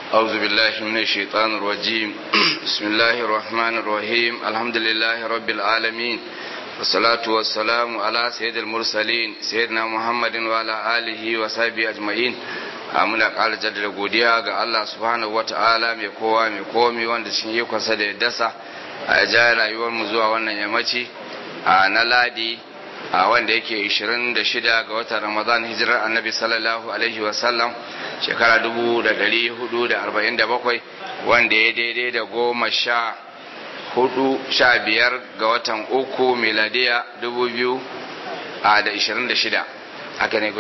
أعوذ بالله من الشيطان الرجيم بسم الله الرحمن الرحيم الحمد لله رب العالمين والصلاة والسلام على سيد المرسلين سيدنا محمد وعلى آله وصحبه أجمعين muna ƙara jaddada godiya ga Allah subhanahu wata'ala mai kowa mai komi wanda cikin ikonsa da ya dasa a ja rayuwar mu zuwa wannan yammaci na ladi wanda yake 26 ga watan Ramadan hijirar Annabi sallallahu alaihi wasallam shekara 1447 wanda ya daidai da 15 ga watan uku miladiya 2026 haka ne ko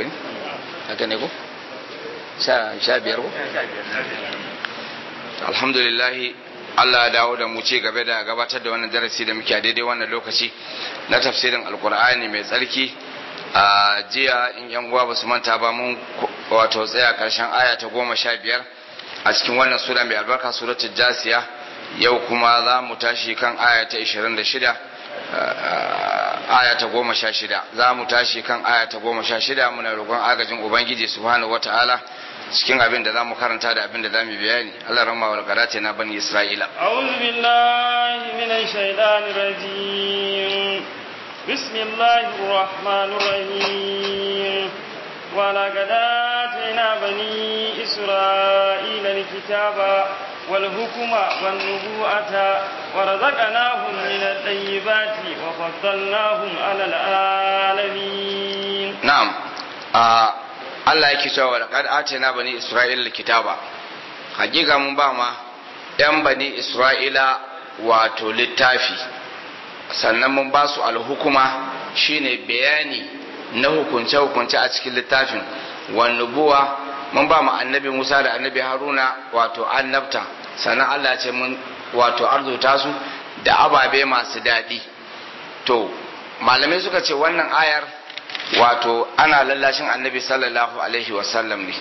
sha biyar ko? Alhamdulillahi Allah ya dawo da mu ci gaba da gabatar da wannan darasi da muke a daidai wannan lokaci na tafsirin alkur'ani mai tsarki a jiya in yan uwa basu manta ba mun wato tsaya karshen aya ta 15 a cikin wannan sura mai albarka suratul jasiya yau kuma za mu tashi kan aya ta 26 aya ta 16 za mu tashi kan aya ta 16 muna roƙon agajin ubangiji subhanahu wataala cikin abin da za mu karanta da abin da za mu bayani Allah rahma wal qarati na bani isra'ila a'udhu billahi minash shaitanir rajim bismillahir rahmanir rahim wa laqad atayna bani isra'ila alkitaba wal hukma wan nubuwata wa razaqnahum min at-tayyibati wa faddalnahum 'alal alamin na'am Allah yake cewa laqad atayna bani isra'ila kitaba hakika mun ba ma yan bani isra'ila wato littafi sannan mun ba su alhukuma shine bayani na hukunce hukunce a cikin littafin wan nubuwa mun ba mu annabi Musa da annabi Haruna wato annabta sannan Allah ya ce mun wato arzuta su da ababe masu daɗi to malamai suka ce wannan ayar wato ana lallashin annabi sallallahu alaihi wasallam ne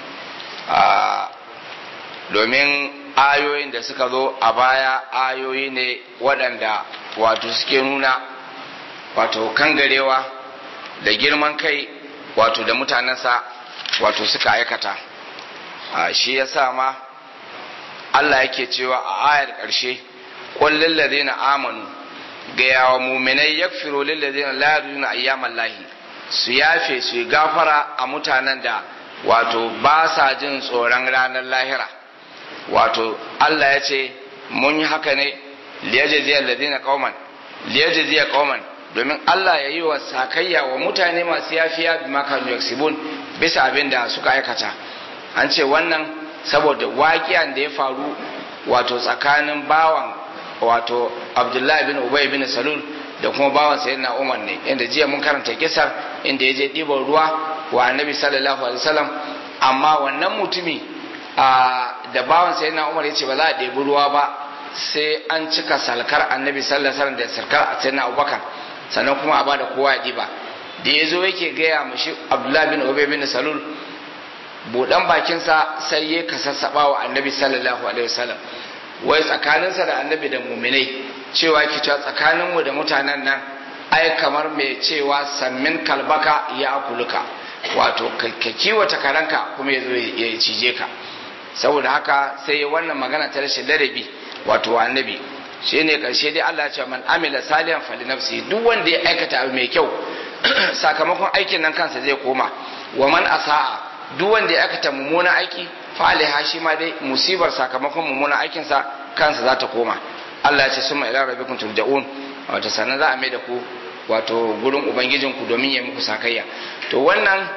domin ayoyin da suka zo a baya ayoyi ne waɗanda wato suke nuna wato kangarewa da girman kai wato da mutanensa wato suka aikata shi ya sa ma Allah yake cewa a ayar ƙarshe ƙullin ladina amanu ga yawa muminai yakfiru lil ladina la yarjuna ayyaman lahi su yafe su yi gafara a mutanen da wato ba sa jin tsoron ranar lahira wato Allah ya ce mun yi haka ne liyajziya alladhina qauman domin Allah ya yi wa sakayya wa mutane masu yafiya bima kanu yaksibun bisa abin da suka aikata an ce wannan saboda waƙiyan da ya faru wato tsakanin bawan wato Abdullahi bin Ubay bin Salul da kuma bawan sayyidina Umar ne inda jiya mun karanta kisar inda ya je ɗiban ruwa wa annabi sallallahu alaihi wasallam amma wannan mutumi da bawan sayyidina Umar ya ce ba za a ɗebi ruwa ba sai an cika salkar annabi sallallahu alaihi wasallam da salkar sayyidina Abubakar sannan kuma a bada kowa ya ɗiba da ya zo yake gaya mashi Abdullahi bin Ubay bin Salul buɗan bakinsa sai ya kasassaɓa wa annabi sallallahu alaihi wasallam wai tsakaninsa da annabi da muminai cewa ki cewa tsakaninmu da mutanen nan ai kamar mai cewa sammin kalbaka ya akuluka wato ka kiwata karanka kuma ya zo ya cije ka saboda haka sai wannan magana ta rashin ladabi wato annabi shi ne karshe dai Allah ya ce man amila salihan fali nafsi duk wanda ya aikata abu mai kyau sakamakon aikin nan kansa zai koma wa man asa'a duk wanda ya aikata mummunan aiki fa alaiha shi ma dai musibar sakamakon mummunan aikinsa kansa za ta koma Allah ya ce summa ila rabbikum turja'un wato sannan za a mai da ku wato gurin ubangijinku domin ya muku sakayya to wannan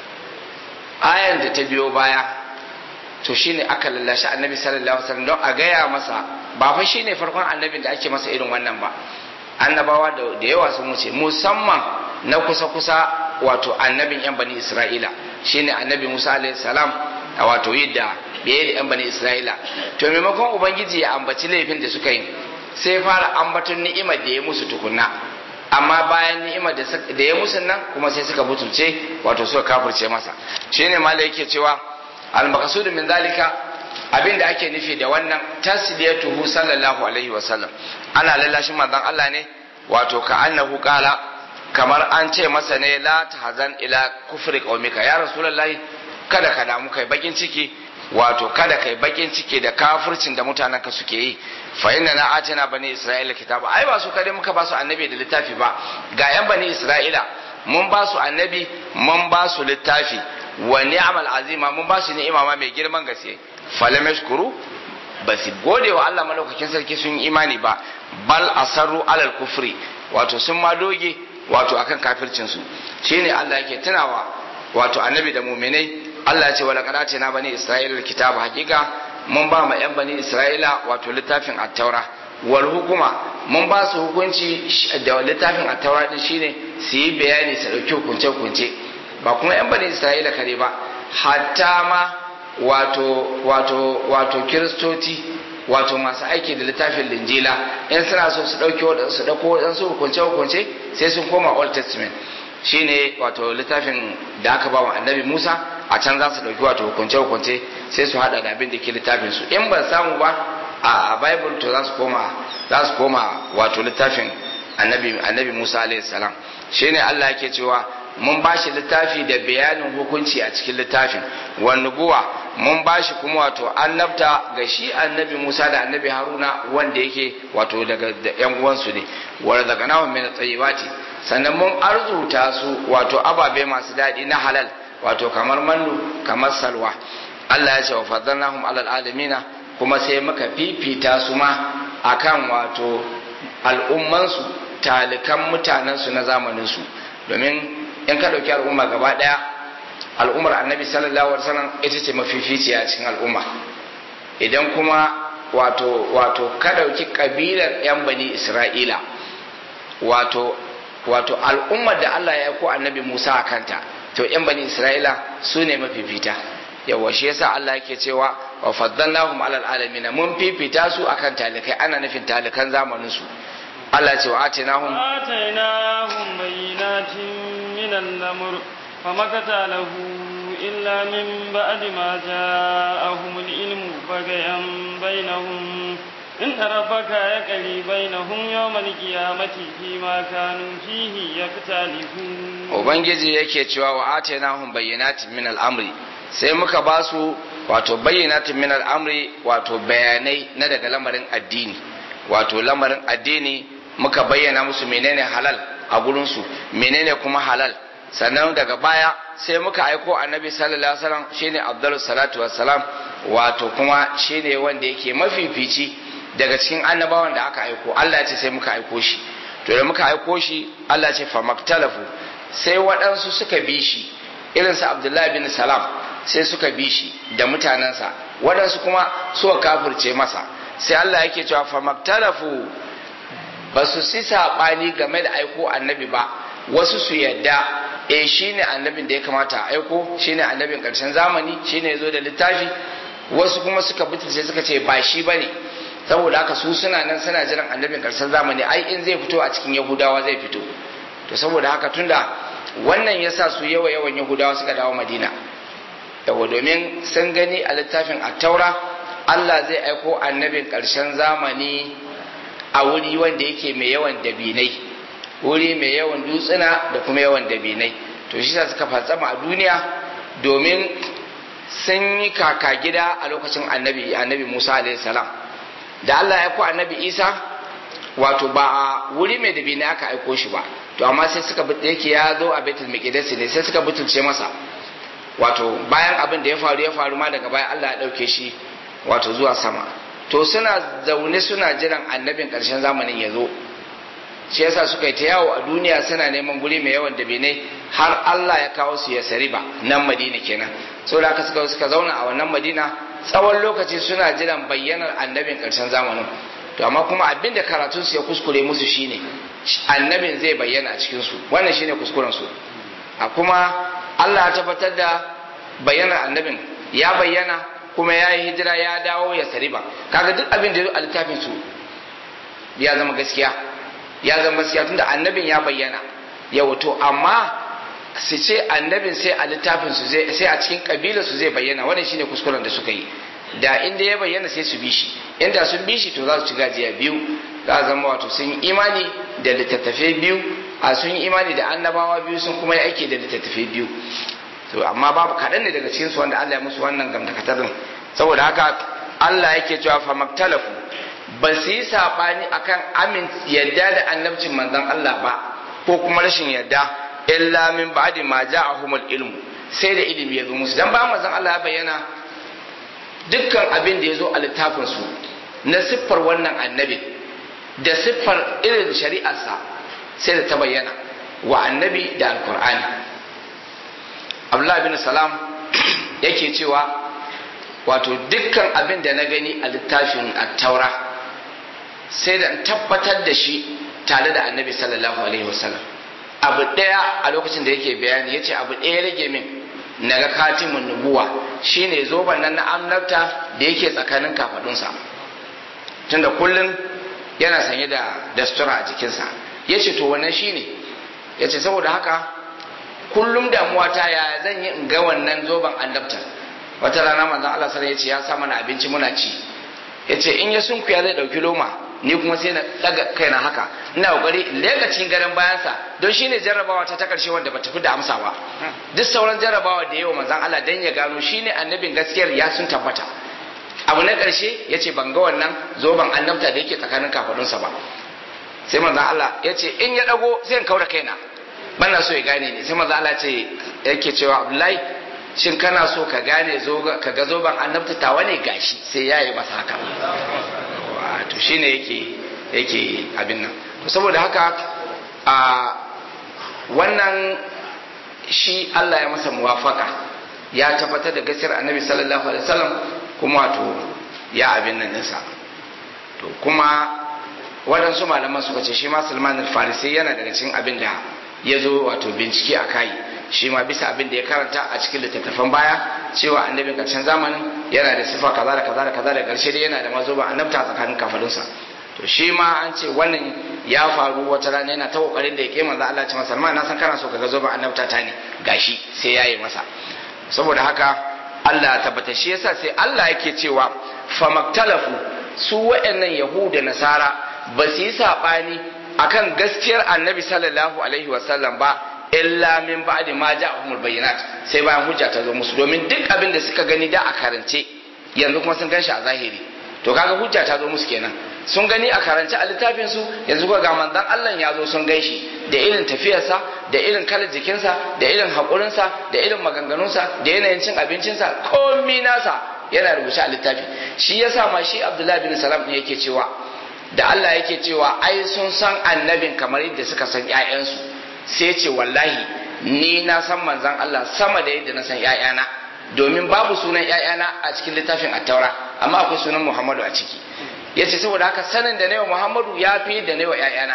ayan da ta biyo baya to shine aka lallashi annabi sallallahu alaihi wasallam don a gaya masa ba fa shine farkon annabin da ake masa irin wannan ba annabawa da yawa sun wuce musamman na kusa wato annabin yan bani isra'ila shine annabi Musa alaihi salam wato yadda biye da yan bani isra'ila to maimakon ubangiji ya ambaci laifin da suka yi sai fara ambaton ni'imar da ya musu tukunna amma bayan ni'imar da ya musu nan kuma sai suka butulce wato suka kafirce masa shine malai yake cewa al-maqsud min zalika abinda ake nufi da wannan tasliyatuhu sallallahu alaihi wasallam ana lallashin manzon Allah ne wato ka annahu qala kamar an ce masa ne la tahzan ila kufri qaumika ya rasulullahi kada ka damu kai bakin ciki wato kada kai bakin ciki da kafircin da mutanen ka suke yi fa inna na atina bani isra'ila kitaba ai ba su kare muka ba su annabi da littafi ba ga yan bani isra'ila mun ba su annabi mun ba su littafi wa ni'mal azima mun ba su ni'ima ma mai girman gaske falam yashkuru ba su gode wa Allah malaukakin sarki sun yi imani ba bal asarru alal kufri wato sun ma doge wato akan kafircin su shine Allah yake tunawa wato annabi da mu'minai Allah ya ce wala qad na bani isra'ila kitaba hakika mun ba ma yan bani isra'ila wato littafin at-taura wal hukuma mun ba su hukunci da littafin at-taura din shine su yi bayani su dauki hukunce hukunce ba kuma yan bani isra'ila kare ba hatta ma wato kiristoci wato masu aiki da littafin linjila in suna so su dauko wadansu hukunce sai sun koma old testament shine wato littafin da aka ba wa annabi Musa a can za su dauki wato hukunce sai su hada da abin da ke littafin su in ban samu ba a bible to za su koma wato littafin annabi Musa alaihi salam shine Allah yake cewa mun ba shi littafi da bayanin hukunci a cikin littafin wannubuwa mun ba shi kuma wato annabta ga shi annabi Musa da annabi Haruna wanda yake wato daga yan uwansu ne wa razaqnahum min at-tayyibati sannan mun arzuta su wato ababe masu daɗi na halal wato kamar mannu kamar salwa Allah ya ce wa faddalnahum alal alamina kuma sai muka fifita su ma akan wato al'ummansu talikan mutanensu na zamaninsu domin in ka ɗauki al'umma gaba ɗaya al'ummar annabi sallallahu alaihi wasallam ita ce mafificiya a cikin al'umma idan kuma wato ka ɗauki ƙabilar 'yan bani isra'ila wato al'ummar da Allah ya ko annabi Musa a kanta to 'yan bani isra'ila su ne mafifita yawa shi yasa Allah yake cewa wa faddalnahum alal alamin mun fifita su akan talikai ana nufin talikan zamanin su Allah ya ce wa atainahum bayyinatin min al-amr famakata lahu illa min ba'di ma ja'ahum al-ilmu bagayan bainahum inna rabbaka yaqli bainahum yawm al-qiyamati fima kanu fihi yaktalifun ubangiji yake cewa wa atainahum bayyinatin min al-amri sai muka ba su wato bayyinatin min al-amri wato bayanai na daga lamarin addini wato lamarin addini muka bayyana musu menene halal a gurinsu menene kuma halal sannan daga baya sai muka aiko annabi sallallahu alaihi wasallam shine afdalus salatu wassalam wato kuma shine wanda yake mafifici daga cikin annabawan da aka aiko Allah ya ce sai muka aiko shi to da muka aiko shi Allah ya ce fa maktalafu sai waɗansu suka bi shi irin sa Abdullahi bin Salam sai suka bi shi da mutanensa waɗansu kuma suka kafirce masa sai Allah yake cewa fa maktalafu ba su si saɓani game da aiko annabi ba wasu su yadda shine annabin da ya kamata a aiko shine annabin ƙarshen zamani shine ya zo da littafi wasu kuma suka butulce suka ce ba shi bane saboda haka su suna nan suna jiran annabin ƙarshen zamani ai in zai fito a cikin yahudawa zai fito to saboda haka tunda wannan yasa su yawan yahudawa suka dawo madina yawa domin sun gani a littafin at-taura Allah zai aiko annabin ƙarshen zamani a wuri wanda yake mai yawan dabinai wuri mai yawan dutsuna da kuma yawan dabinai to shi suka fatsama a duniya domin sun yi kaka gida a lokacin annabi Musa alaihi salam da Allah ya aiko annabi Isa wato ba a wuri mai dabinai aka aiko shi ba to amma sai suka yake ya zo a Baitul Maqdis ne sai suka butulce masa wato bayan abin da ya faru ma daga baya Allah ya dauke shi wato zuwa sama to suna zaune suna jiran annabin ƙarshen zamanin ya zo shi yasa suka yi ta yawo a duniya suna neman guri mai yawan dabinai har Allah ya kawo su ya sariba nan Madina kenan saboda haka suka zauna a wannan Madina tsawon lokaci suna jiran bayyanar annabin ƙarshen zamanin to amma kuma abin da karatun su ya kuskure musu shine annabin zai bayyana a cikin su wannan shine kuskuren su a kuma Allah ya tabbatar da bayyanar annabin ya bayyana kuma ya yi hijira ya dawo ya sariba kaga duk abin da ya zo a littafin su ya zama gaskiya tunda annabin ya bayyana yau to amma su ce annabin sai a littafin su sai a cikin kabilar su zai bayyana wannan shine kuskuren da suka yi da inda ya bayyana sai su bi shi inda sun bi shi to za su ci gajiya biyu za a zama wato sun yi imani da littattafai biyu a sun yi imani da annabawa biyu sun kuma yi aiki da littattafai biyu to amma babu kaɗan ne daga cikinsu wanda Allah ya musu wannan gamdakatarin saboda haka Allah yake cewa fa maktalafu ba su yi sabani akan yadda da annabcin manzon Allah ba ko kuma rashin yadda illa min ba'di ma ja'ahumul ilmu sai da ilimi ya zo musu dan ba manzon Allah ya bayyana dukkan abin da ya zo a littafin su na siffar wannan annabi da siffar irin shari'arsa sai da ta bayyana wa annabi da alkur'ani. Abdullahi bin Salam yake cewa wato dukkan abin da na gani a littafin at-taura sai da tabbatar da shi tare da annabi sallallahu alaihi wasallam. Abu daya a lokacin da yake bayani yace abu daya rage min naga katimun nubuwa shine zoban nan na annabta da yake tsakanin kafadunsa tunda kullun yana sanye da sutura a jikinsa. Yace to wannan shine yace saboda haka kullum damuwa ta yaya zan yi in ga wannan zoban annabta. Wata rana manzon Allah sallallahu alaihi wasallam yace ya sa mana abinci muna ci yace in ya sunkuya zai dauki loma ni kuma sai na daga kaina haka ina kokari in lega cikin garin bayansa don shine jarrabawa ta karshe wanda bata fi da amsa ba. Duk sauran jarrabawa da yawa manzon Allah dan ya gano shine annabin gaskiyar ya sun tabbata. Abu na karshe yace ban ga wannan zoban annabta da yake tsakanin kafadunsa ba. Sai manzon Allah yace in ya dago sai in kaura kaina bana so ya gane ni. Sai manzon Allah ce yake cewa Abdullahi shin kana so ka gane ka ga zoban annabta tawa ne gashi sai yayi masa haka. To shine yake abin nan. To saboda haka a wannan shi Allah ya masa muwafaka ya tabbatar da gaskiyar annabi sallallahu alaihi wasallam kuma wato ya abin nan nisa. To kuma waɗansu malaman suka ce shi ma Salman al-Farisi yana daga cikin abin da ya zo wato bincike a kai shi ma bisa abin da ya karanta a cikin littattafan baya cewa annabin karshen zamanin yana da sifa kaza da kaza da kaza da karshe dai yana da mazoba annabta tsakanin kafadunsa. To shi ma an ce wannan ya faru wata rana yana ta kokarin da ya ke manzo Allah ce masa Salman na san kana so ka ga zoba annabta ta ne gashi sai yayi masa. Saboda haka Allah ya tabbata shi yasa sai Allah yake cewa famaktalafu su waɗannan yahuda nasara ba su yi sabani akan gaskiyar annabi sallallahu alaihi wasallam ba illa min ba'di ma ja'ahumul bayyinat sai bayan hujja ta zo musu domin duk abin da suka gani da a karance yanzu kuma sun ganshi a zahiri. To kaga hujja ta zo musu kenan sun gani a karance a littafin su yanzu kuma ga manzon Allah ya zo sun ganshi da irin tafiyarsa da irin kalar jikinsa da irin haƙurinsa da irin maganganunsa da yanayin cin abincinsa komai nasa yana rubuce a littafi. Shi yasa ma shi Abdullahi bin Salam ne yake cewa da Allah yake cewa ai sun san annabin kamar yadda suka san ƴaƴansu sai ce wallahi ni na san manzon Allah sama da yadda na san ƴaƴana domin babu sunan ƴaƴana a cikin littafin at-taura amma akwai sunan Muhammadu a ciki. Yace saboda haka sanin da nayi wa Muhammadu ya fi da nayi wa ƴaƴana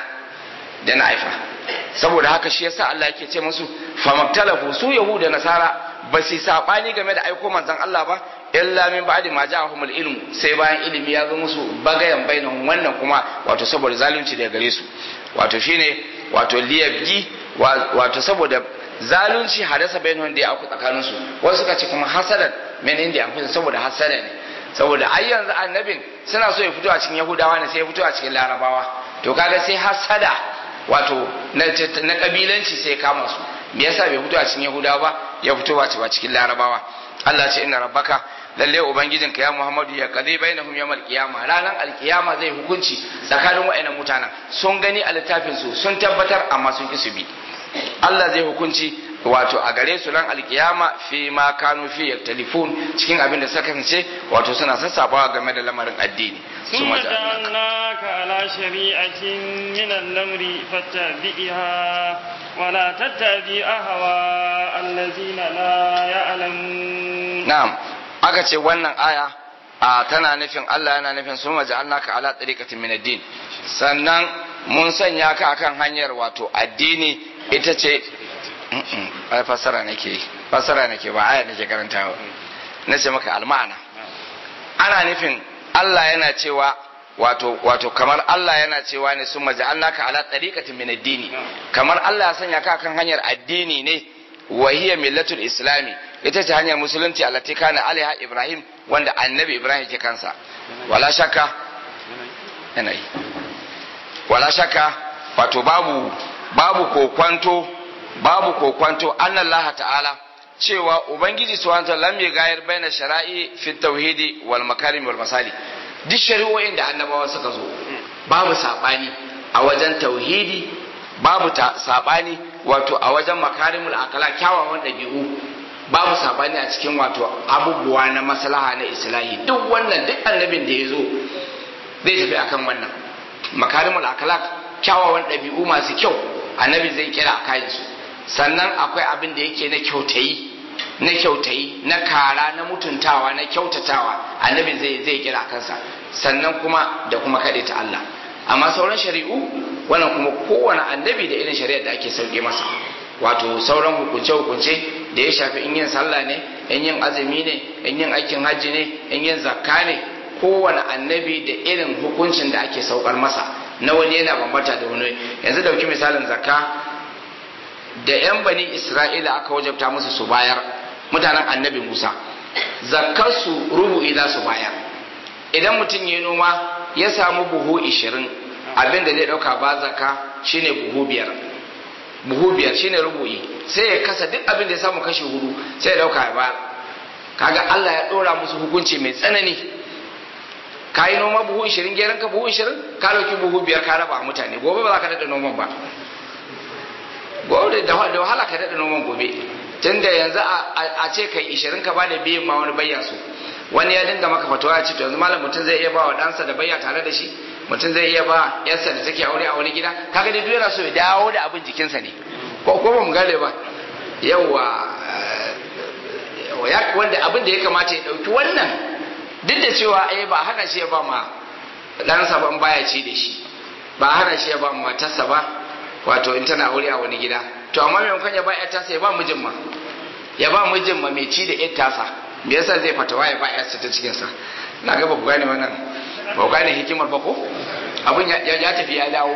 da na haifa. Saboda haka shi yasa Allah yake ce musu famaktalafu su yahuda nasara ba su sabani game da aiko manzon Allah ba illa min ba'di ma ja'ahumul ilmu sai bayan ilimi ya zo musu bagayan bainahum wannan kuma wato saboda zalunci daga gare su wato shine wato liyabgi wato saboda zalunci hadasa bainahum da ya aku tsakanin su wasu suka ce kuma hasadan men inda ya kusa saboda hasada ne saboda ai yanzu annabin suna so ya fito a cikin yahudawa ne sai ya fito a cikin larabawa to kaga sai hasada wato na kabilanci sai kama su me yasa bai fito a cikin yahudawa ba ya fito ba cikin larabawa. Allah ce inna rabbaka lalle ubangijinka ya Muhammadu ya qadi bainahum yawmal qiyama ranan alqiyama zai hukunci tsakanin wayannan mutanen sun gani a littafin su sun tabbatar amma sun ki su bi. Allah zai hukunci wato a gare su ran alqiyama fi ma kanu fi yaktalifun cikin abin da suka kasance wato suna sassabawa game da lamarin addini. ثم جعلناك على شريعة من الأمر فاتبعها ولا تتبع أهواء الذين لا يعلمون. نعم aka ce wannan aya tana nufin Allah yana nufin sun maja'alnaka ala tariqatin min ad-din sannan mun sanya ka akan hanyar wato addini ita ce fasara nake ba aya nake karantawa nace maka alma'ana ana nufin Allah yana cewa wato kamar Allah yana cewa ne sun maja'alnaka ala tariqatin min ad-din kamar Allah ya sanya ka akan hanyar addini ne wa hiya millatul islami ita ce hanyar musulunci allati kana alaiha Ibrahim wanda annabi Ibrahim ke kansa wala shakka wato babu kokwanto annallaha ta'ala cewa ubangiji subhanahu wa ta'ala lam yagayir baina shara'i fi tauhidi wal makarim wal masali duk shari'o'in da annabawa suka zo babu sabani a wajen tauhidi babu sabani wato a wajen makarimul akala kyawawan dabi'u babu sabani a cikin wato abubuwa na maslaha na islahi duk wannan duk annabin da ya zo zai tafi akan wannan makarimul akhlaq kyawawan dabi'u masu kyau annabi zai kira a kayan su sannan akwai abin da yake na kyautayi na kara na mutuntawa na kyautatawa annabi zai kira a kansa sannan kuma da kuma kaɗe ta Allah amma sauran shari'u wannan kuma kowane annabi da irin shari'ar da ake sauke masa wato sauran hukunce da ya shafi in yin sallah ne in yin azumi ne in yin aikin hajji ne in yin zakka ne kowane annabi da irin hukuncin da ake saukar masa na wani yana bambanta da wani yanzu dauki misalin zakka da yan bani isra'ila aka wajabta musu su bayar mutanen annabi musa zakkar su rubu'i za su bayar idan mutum ya noma ya samu buhu 20 abin da zai dauka ba zakka shine buhu biyar shine rubu'i sai ya kasa duk abin da ya samu kashi 4 sai ya dauka ya bayar kaga Allah ya dora musu hukunci mai tsanani ka yi noma buhu 20 geran ka buhu 20 ka dauki buhu 5 ka raba mutane gobe ba za ka daɗa noman ba gobe da wahala ka daɗa noman gobe tunda yanzu a ce kai 20 ka bada biyan ma wani bayya su wani ya dinga maka fatawa ya ce to yanzu malam mutum zai iya ba wa ɗansa da bayya tare da shi mutum zai iya ba yarsa da take aure a wani gida kaga dai duk yana so ya dawo da abin jikinsa ne ko ba mu gane ba yawa wanda abin da ya kamata ya ɗauki wannan duk da cewa ba hana shi ya ba ma ɗansa ban baya ci da shi ba hana shi ya ba matarsa ba wato in tana aure a wani gida to amma maimakon ya ba ya tasa ya ba mijin ma mai ci da ƴar tasa me yasa zai fatawa ya ba ƴarsa ta cikin sa na ga ba ku gane wannan ba ku gane hikimar ba ko abin ya tafi ya dawo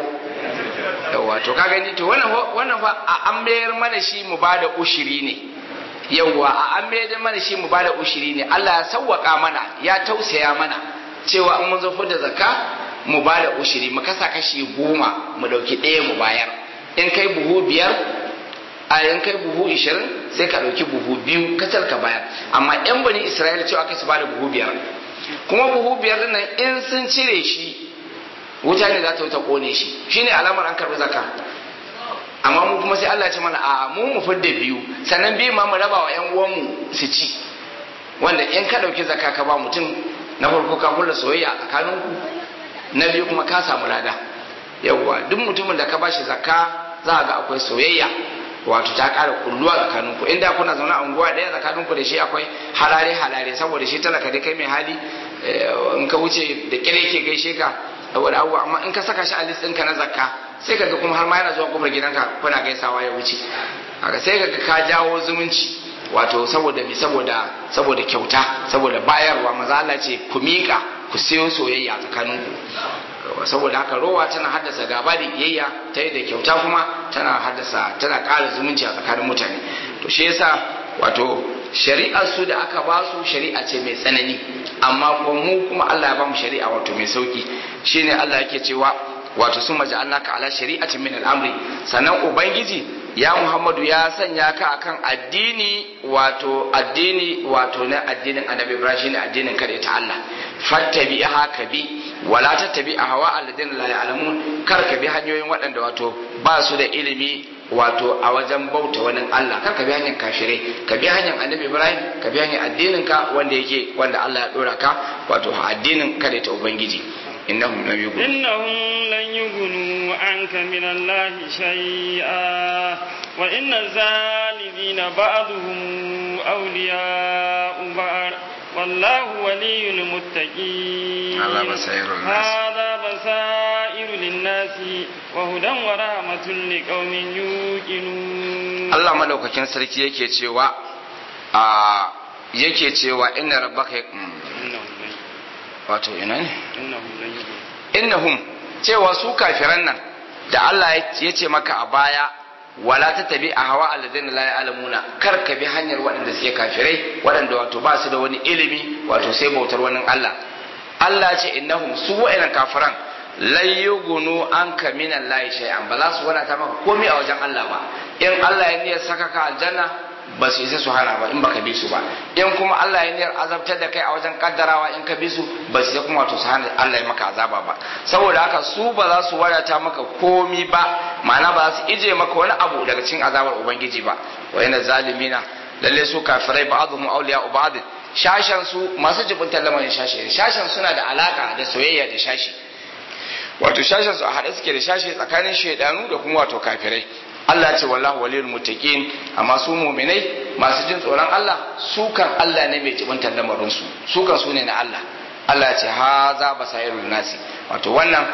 yawa to ka gani to wannan fa a an mayar mana shi mu bada ushiri ne yawwa a an mayar mana shi mu bada ushiri ne Allah ya sawwaka mana ya tausaya mana cewa in mun zo da zakka mu bada ushiri mu kasa kashi 10 mu dauki ɗaya mu bayar in kai buhu 5 a in kai buhu 20 sai ka dauki buhu 2 kacal ka bayar amma yan bani Isra'ila cewa aka su bada buhu 5 kuma buhu 5 din nan in sun cire shi wuta ne za ta wuta kone shi shine alamar an karbi zakka amma mu kuma sai Allah ya ce mana a mu fidda 2 sannan 2 ma mu raba wa ƴan uwanmu su ci wanda in ka dauki zakka ka ba mutum na farko ka kula soyayya a tsakaninku na biyu kuma ka samu lada yawwa duk mutumin da ka bashi zakka za ga akwai soyayya wato ta ƙara kulluwa tsakaninku inda kuna zaune a unguwa ɗaya tsakaninku da shi akwai halare saboda shi talaka dai kai mai hali in ka wuce da kire ke gaishe ka saboda abubuwa amma in ka saka shi a list ɗinka na zakka sai kaga kuma har ma yana zuwa kofar gidanka kuna gaisawa ya wuce haka sai kaga ka jawo zumunci wato saboda kyauta saboda bayarwa maza Allah ce ku miƙa ku sayo soyayya tsakaninku saboda haka rowa tana haddasa gaba da kiyayya ta yi da kyauta kuma tana ƙara zumunci a tsakanin mutane to shi yasa wato shari'ar su da aka ba su shari'a ce mai tsanani amma kuma mu kuma Allah ya ba mu shari'a wato mai sauki shine Allah yake cewa wato sun maja'alnaka ala shari'atin min al'amri sannan ubangiji ya Muhammadu ya sanya ka akan addini wato na addinin Annabi Ibrahim shine addinin kada ta Allah fattabi'aha kabi wala tattabi ahwa alladhina la ya'lamun kar ka bi hanyoyin waɗanda wato ba su da ilimi wato a wajen bauta wani Allah kar ka bi hanyar kafirai ka bi hanyar Annabi Ibrahim ka bi hanyar addinin ka wanda Allah ya dora ka wato addinin kada ta ubangiji إنهم لن يغنوا عنك من الله شيئا وإن الظالمين بعضهم أولياء بعض والله ولي المتقين هذا بصائر للناس وهدى ورحمة لقوم يوقنون الله ملوكاكين سركي yake cewa inna rabbaka wato ina ne innahum cewa su kafiran nan da Allah ya ce maka a baya wala ta tabi a hawa alladhina la ya'lamuna kar ka bi hanyar waɗanda suke kafirai waɗanda wato ba su da wani ilimi wato sai bautar wani Allah ce innahum su wa'annan kafiran lan yughnu anka min Allah shay'an ba za su wadata maka komai a wajen Allah ba in Allah ya niyyar saka ka aljanna ba su isa su hana ba in baka bi su ba in kuma Allah ya niyar azabtar da kai a wajen kaddarawa in ka bi su ba su kuma wato su hana Allah ya maka azaba ba saboda haka su ba za su wadata maka komi ba ma'ana ba za su ije maka wani abu daga cikin azabar ubangiji ba wa yana zalimina lalle su kafirai ba'dhum awliya'u ba'd shashan su masu jibuntar lamarin shashi shashan suna da alaka da soyayya da shashi wato shashan su a hade suke da shashi tsakanin shaidanu da kuma wato kafirai Allah ce wallahu waliyul muttaqin amma su mu'minai masu jin tsoron Allah su kan Allah ne mai jibuntar lamarin su kan su ne na Allah Allah ce haza basairul nasi wato wannan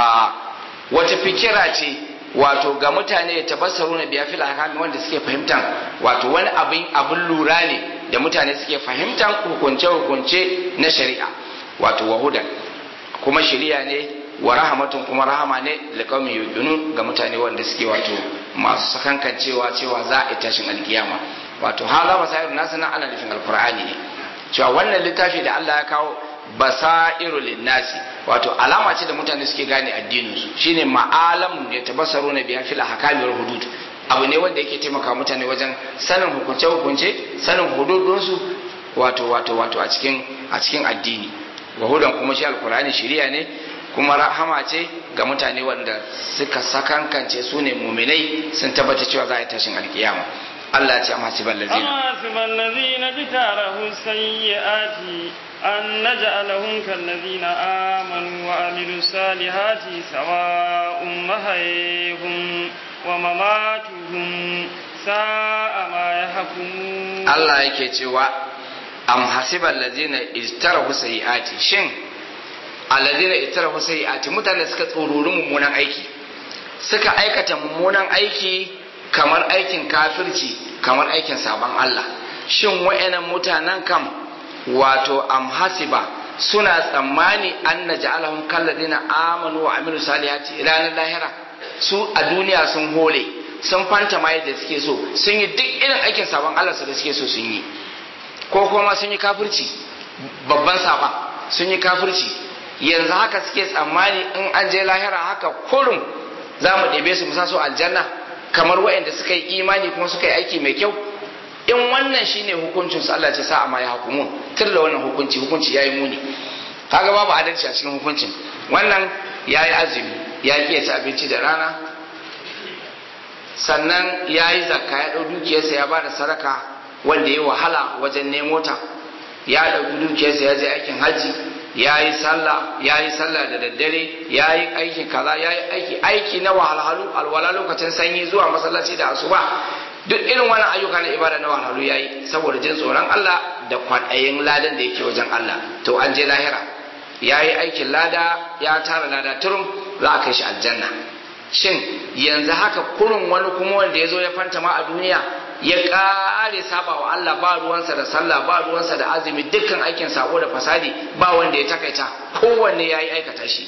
wata fikira ce wato ga mutane ya tabassaru na biya fil ahkami wanda suke fahimtan wato wani abin lura ne da mutane suke fahimtan hukunce na shari'a wato wahudan kuma shari'a ne wa rahamatun kuma rahama ne liqaumin yuqinun ga mutane wanda suke wato masu sakankancewa cewa za a tashin alkiyama wato haza basairun nasu nan ana nufin alqur'ani ne cewa wannan littafi da Allah ya kawo basairu linnasi wato alama ce da mutane suke gane addinin su shine ma'alamun ya tabassaru na biya fil ahkami wal hudud abu ne wanda yake taimaka mutane wajen sanin hukunce sanin hududun su wato a cikin addini wa hudan kuma shi alqur'ani shari'a ne kuma rahama ce ga mutane wanda suka sakankance su ne muminai sun tabbata cewa za a yi tashin alkiyama Allah ya ce amma sibal ladina jitarahu sayyiati an naj'alahum kal ladina amanu wa amilus salihati sawa'un mahayhum wa mamatuhum sa'a ma yahkumun Allah yake cewa am hasibal ladina ijtarahu sayyiati shin alladina ijtarahu sayyiati mutane suka tsorori mummunan aiki suka aikata mummunan aiki kamar aikin kafirci kamar aikin sabon Allah shin wa'annan mutanen kam wato am hasiba suna tsammani an naj'alahum kalladina amanu wa amilu salihati ranar lahira su a duniya sun hole sun fanta ma yadda suke so sun yi duk irin aikin sabon Allah su da suke so sun yi ko kuma sun yi kafirci babban saba sun yi kafirci yanzu haka suke tsammani in an je lahira haka kurum za mu ɗebe su musa su aljanna kamar waɗanda suka yi imani kuma suka yi aiki mai kyau in wannan shine hukuncin su Allah ce sa'a ma ya hukumu tilla wannan hukunci yayi muni kaga babu adalci a cikin hukuncin wannan yayi azumi ya ki ci abinci da rana sannan yayi zakka ya dau dukiyarsa ya bada sadaka wanda ya wahala wajen nemo ta ya dauki dukiyarsa ya je aikin haji ya yi sallah da daddare ya yi aiki kaza ya yi aiki na wahalhalu alwala lokacin sanyi zuwa masallaci da asuba duk irin wani ayyuka na ibada na wahalhalu ya yi saboda jin tsoron Allah da kwaɗayin ladan da yake wajen Allah to an je lahira ya yi aikin lada ya tara lada turum za a kai shi aljanna shin yanzu haka kurun wani kuma wanda ya zo ya fanta ma a duniya ya ƙare saba wa Allah ba ruwansa da sallah ba ruwansa da azumi dukkan aikin sako da fasadi ba wanda ya takaita kowanne ya yi aikata shi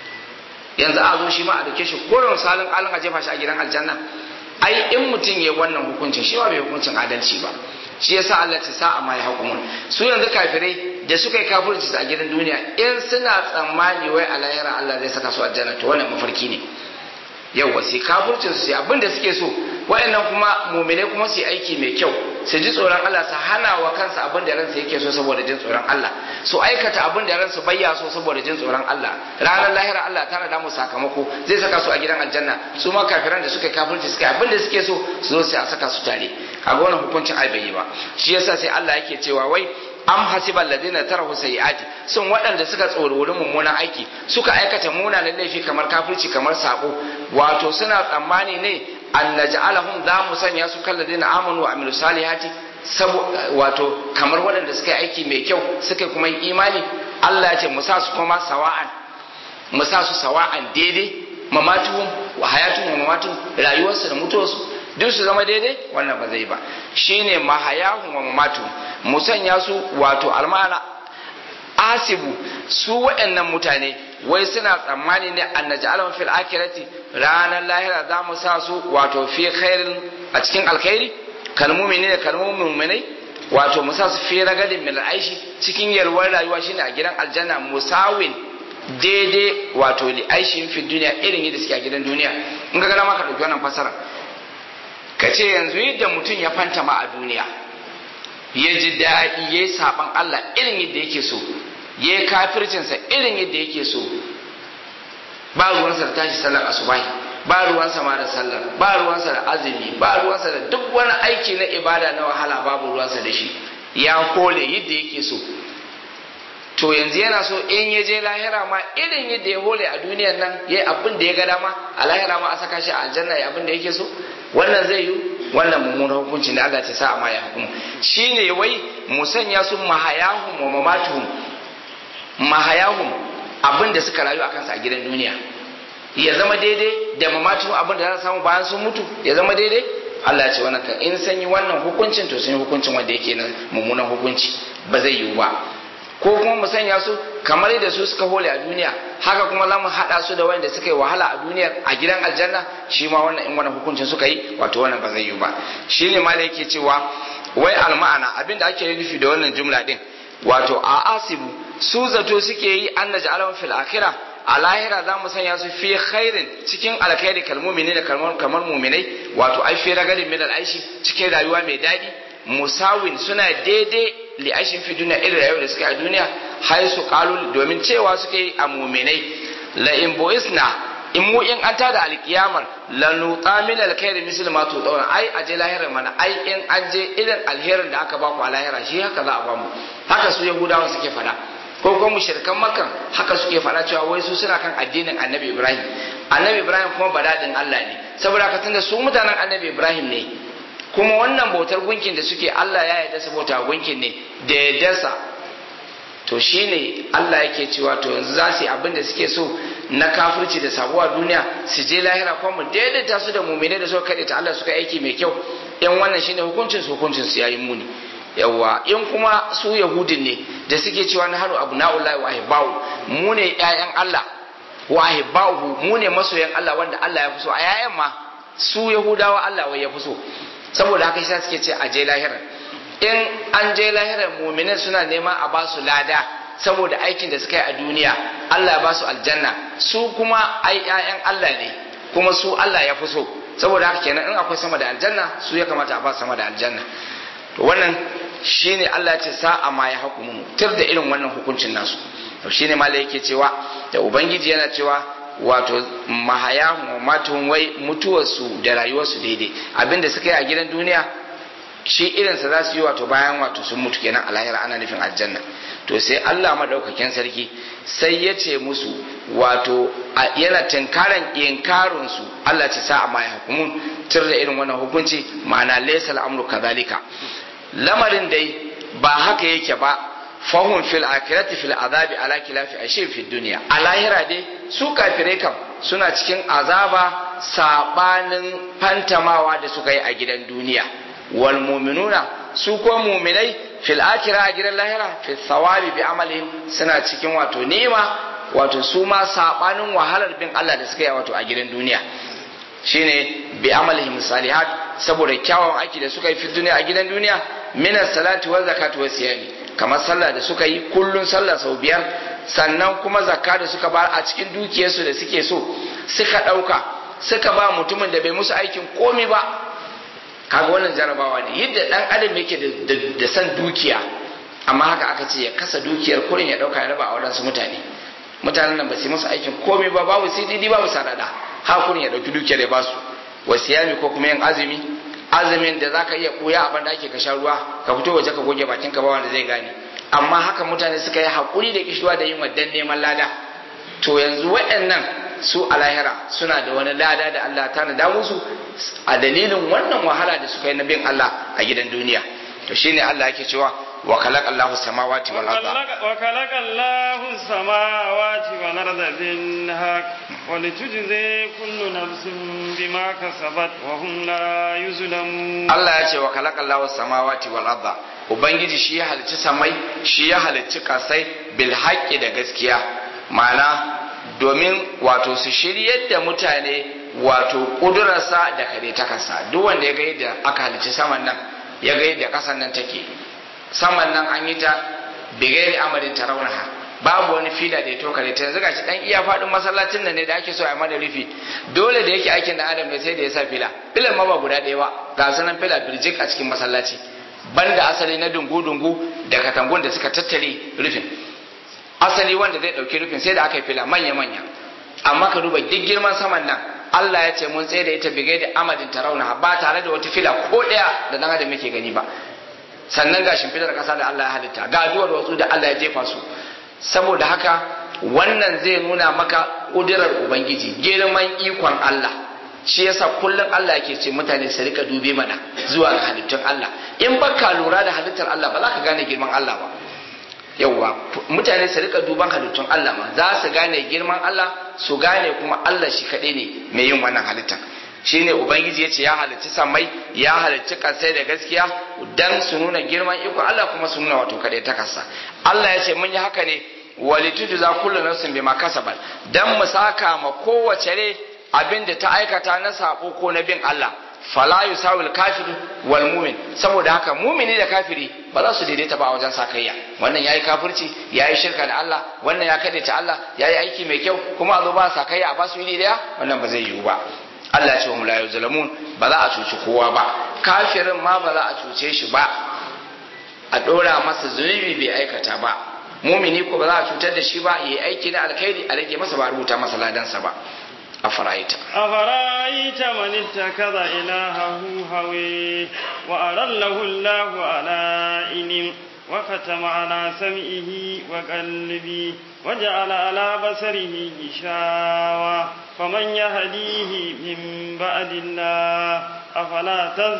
yanzu a zo shi ma a dake shi kowane salin alin a jefa shi a gidan aljanna ai in mutum ya wannan hukuncin shi ba bai hukuncin adalci ba shi yasa Allah ta sa amma ya hukumun su yanzu kafirai da suka yi kafirci a gidan duniya in suna tsammani wai a lahira Allah zai saka su aljanna to wannan mafarki ne yau sai kafircin su abin da suke so wayannan kuma mu'mine kuma su yi aiki mai kyau su ji tsoron Allah su hana wa kansa abin da ransa yake so saboda jin tsoron Allah su aikata abin da ransu bayya so saboda jin tsoron Allah ranar lahira Allah tana da mu sakamako zai saka su a gidan aljanna su ma kafiran da suka kafirci suka abin da suke so su zo sai a saka su tare kaga wannan hukuncin ai bai yi ba shi yasa sai Allah yake cewa wai am hasibal ladina tarahu sayiati sun waɗanda suka tsoro mummunan aiki suka aikata munanan laifi kamar kafirci kamar sabo wato suna tsammani ne an naj'alahum za mu sanya su kal ladina amanu wa amilu salihati wato kamar waɗanda suka yi aiki mai kyau suka kuma yi imani Allah ya ce mu sa su kuma sawa'an mu sa su sawa'an daidai mamatuhum wa hayatuhum wa mamatuhum rayuwarsu da mutuwarsu duk su zama daidai wannan ba zai ba shine mahayahum wa mamatuhum mu sanya su wato almana asibu su waɗannan mutane wai suna tsammani ne an naj'alahum fil akhirati ranar lahira za mu sa su wato fi khairin a cikin alkhairi kalmumini da kalmuminai wato mu sa su fi ragadin min aishi cikin yalwar rayuwa shine a gidan aljanna musawin daidai wato li aishin fi duniya irin yadda suke a gidan duniya in ga gana maka dauki wannan fasara ka ce yanzu yadda mutum ya fantama a duniya ya ji daɗi ya yi saɓan Allah irin yadda yake so ya yi kafircinsa irin yadda yake so ba ruwansa da tashi sallar asubahi ba ruwansa ma da sallar ba ruwansa da azumi ba ruwansa da duk wani aiki na ibada na wahala babu ruwansa da shi ya kole yadda yake so to yanzu yana so in ya je lahira ma irin yadda ya hole a duniyar nan ya yi abin da ya ga dama a lahira ma a saka shi a aljanna ya abin da yake so wannan zai yi wannan mummunan hukunci ne Allah ta sa a maya hukumu shine wai musanya su mahayahum wa mamatuhum mahayahum abin da suka rayu a kansa a gidan duniya ya zama daidai da mamatuhum abin da za su samu bayan sun mutu ya zama daidai Allah ya ce wannan kan in sun yi wannan hukuncin to sun yi hukuncin wanda yake nan mummunan hukunci ba zai yiwu ba ko kuma mu sanya su kamar yadda su suka hole a duniya haka kuma za mu haɗa su da wanda suka yi wahala a duniyar a gidan aljanna shi ma wannan in wannan hukuncin suka yi wato wannan ba zai yi ba shi ne ma da yake cewa wai alma'ana abinda ake nufi da wannan jumla din wato a asibu su zato suke yi an naj'alahum fil akhirah a lahira za mu sanya su fi khairin cikin alkhairi kalmumini da kamar muminai wato ai fi ragadin min aishi cikin rayuwa mai daɗi musawin suna daidai li aishin fi duniya irin rayuwar da suka yi a duniya har su kalu domin cewa suka yi a muminai la in boisna in mu in an tada alkiyamar la nuta min alkhairi misal ma to daura ai aje lahirar mana ai in an je irin alherin da aka baku a lahira shi haka za a ba mu haka su yahudawa suke fada ko kuma mushrikan makkan haka suke fada cewa wai su suna kan addinin annabi ibrahim kuma badadin Allah ne saboda haka tunda su mutanen annabi ibrahim ne kuma wannan bautar gunkin da suke Allah ya yarda su bauta gunkin ne da yardarsa to shine Allah yake cewa to yanzu za su yi abin da suke so na kafirci da sabuwa duniya su je lahira kuma mu daidaita su da mu'mini da suka kaɗe ta Allah suka aiki mai kyau in wannan shine hukuncin su yayi muni yawa in kuma su yahudin ne da suke cewa na haru abu na'ullahi wa ahibbahu mu ne ƴaƴan Allah wa ahibbahu mu ne masoyan Allah wanda Allah ya fi so a ƴaƴan ma su yahudawa Allah wai ya fi so saboda haka shi suke ce a je lahira in an je lahira mu'minin suna neman a ba su lada saboda aikin da suka yi a duniya Allah ya ba su aljanna su kuma ai ƴaƴan Allah ne kuma su Allah ya fi so saboda haka kenan in akwai sama da aljanna su ya kamata a ba sama da aljanna to wannan shine Allah ya ce sa'a ma ya hukumu tir da irin wannan hukuncin nasu to shine malai yake cewa da ubangiji yana cewa wato mahayahu matun wai mutuwarsu da rayuwarsu daidai abinda suka yi a gidan duniya shi irinsa za su yi wato bayan wato sun mutu kenan a lahira ana nufin aljanna to sai Allah madaukakin sarki sai ya ce musu wato yana tinkaran inkarun su Allah ce sa'a ma ya hukumun tir da irin wannan hukunci ma'ana laysa al-amru kadhalika lamarin dai ba haka yake ba fahum fil akhirati fil azabi ala khilafi ashin fid dunya a lahira dai su kafirai kam suna cikin azaba sabanin fantamawa da suka yi a gidan duniya wal mu'minuna su ko mu'minai fil akhirah a gidan lahira fil thawabi bi amalihim suna cikin wato ni'ima wato su ma sabanin wahalar bin Allah da suka yi wato a gidan duniya shine bi amalihim salihat saboda kyawun aiki da suka yi fi duniya a gidan duniya min salati wa zakati wa siyami kamar sallah da suka yi kullun sallah sau 5 sannan kuma zakka da suka ba a cikin dukiyarsu da suke so suka dauka suka ba mutumin da bai musu aikin komai ba kaga wannan jarabawa ne yadda dan adam yake da san dukiya amma haka aka ce ya kasa dukiyar kurin ya dauka ya raba a wadansu mutanen nan ba su musu aikin komai ba babu CDD babu sanada hakurin ya dauki dukiyar ya basu wasiyami ko kuma yin azumin da zaka iya koya a banda ake ka sha ruwa ka fito waje ka goge bakin ka ba wanda zai gane amma haka mutane suka yi hakuri da kishwa da yin waddan neman lada to yanzu waɗannan su a lahira suna da wani lada da Allah ta nada musu a dalilin wannan wahala da suka yi na bin Allah a gidan duniya to shine Allah yake cewa wa khalaqa Allahu samawati wal arda wa khalaqa Allahu samawati wal arda bil haqq wa litujzi kullu nafsin bima kasabat wa hum la yuzlamun Allah ya ce wa khalaqa Allahu samawati wal arda ubangiji shi ya halicci samai shi ya halicci kasai bil haqqi da gaskiya ma'ana domin wato su shiryar da mutane wato kudurarsa da kare ta kasa duk wanda ya ga yadda aka halicci saman nan ya ga yadda kasan nan take saman nan an yi ta bigari amarin ta raunaha babu wani fila da ya tokare ta. Yanzu gashi dan iya fadin masallacin nan ne da ake so a mana rufi, dole da yake aikin da adam ne sai da ya sa filan ma ba guda ɗaya ba, ga sanan fila birjik a cikin masallaci, banda asali na dungu-dungu da katangun da suka tattare rufin. Asali wanda zai dauki rufin sai da aka yi fila manya-manya. Amma ka duba duk girman saman nan Allah ya ce mun tsaye da ita bigai da amadin tarauna ba tare da wata fila ko ɗaya da dan adam yake gani ba. Sannan ga shimfidar kasa da Allah ya halitta, ga duwar watsu da Allah ya jefa su. Saboda haka wannan zai nuna maka ƙudurar Ubangiji, girman ikon Allah. Shi yasa kullum Allah yake ce mutane su rika dube mana zuwa ga halittun Allah. In baka lura da halittar Allah ba za ka gane girman Allah ba. Yawwa mutane su rika duban halittun Allah ma za su gane girman Allah, su gane kuma Allah shi kaɗai ne mai yin wannan halittar. Shine Ubangiji ya ce ya halicci samai, ya halicci kasai da gaskiya dan su nuna girman iko Allah kuma su nuna wato kaɗai ta kasa. Allah ya ce mun yi haka ne walituju za kullu nafsin bima kasabat, dan mu saka ma kowace rai abinda ta aikata na sabo ko na bin Allah. Fala yusawil kafir wal mu'min, saboda haka mumini da kafiri ba za su daidaita ba a wajen sakayya. Wannan yayi kafirci, yayi shirka da Allah, wannan ya kadaita Allah, yayi aiki mai kyau, kuma a zo ba sakayya a basu iri daya, wannan ba zai yiwu ba. Allah ya ce wa la yuzlamun, ba za a cuci kowa ba, kafirin ma ba za a cuce shi ba, a dora masa zunubi bai aikata ba. Mumini ko ba za a cutar da shi ba, yayi aiki na alkhairi a rage masa ba, rubuta masa ladansa ba. أفرأيت من اتخذ إلهه هويه وأضله الله على علم وختم على سمعه وقلبه وجعل على بصره غشاوة فمن يهديه من بعد الله أفلا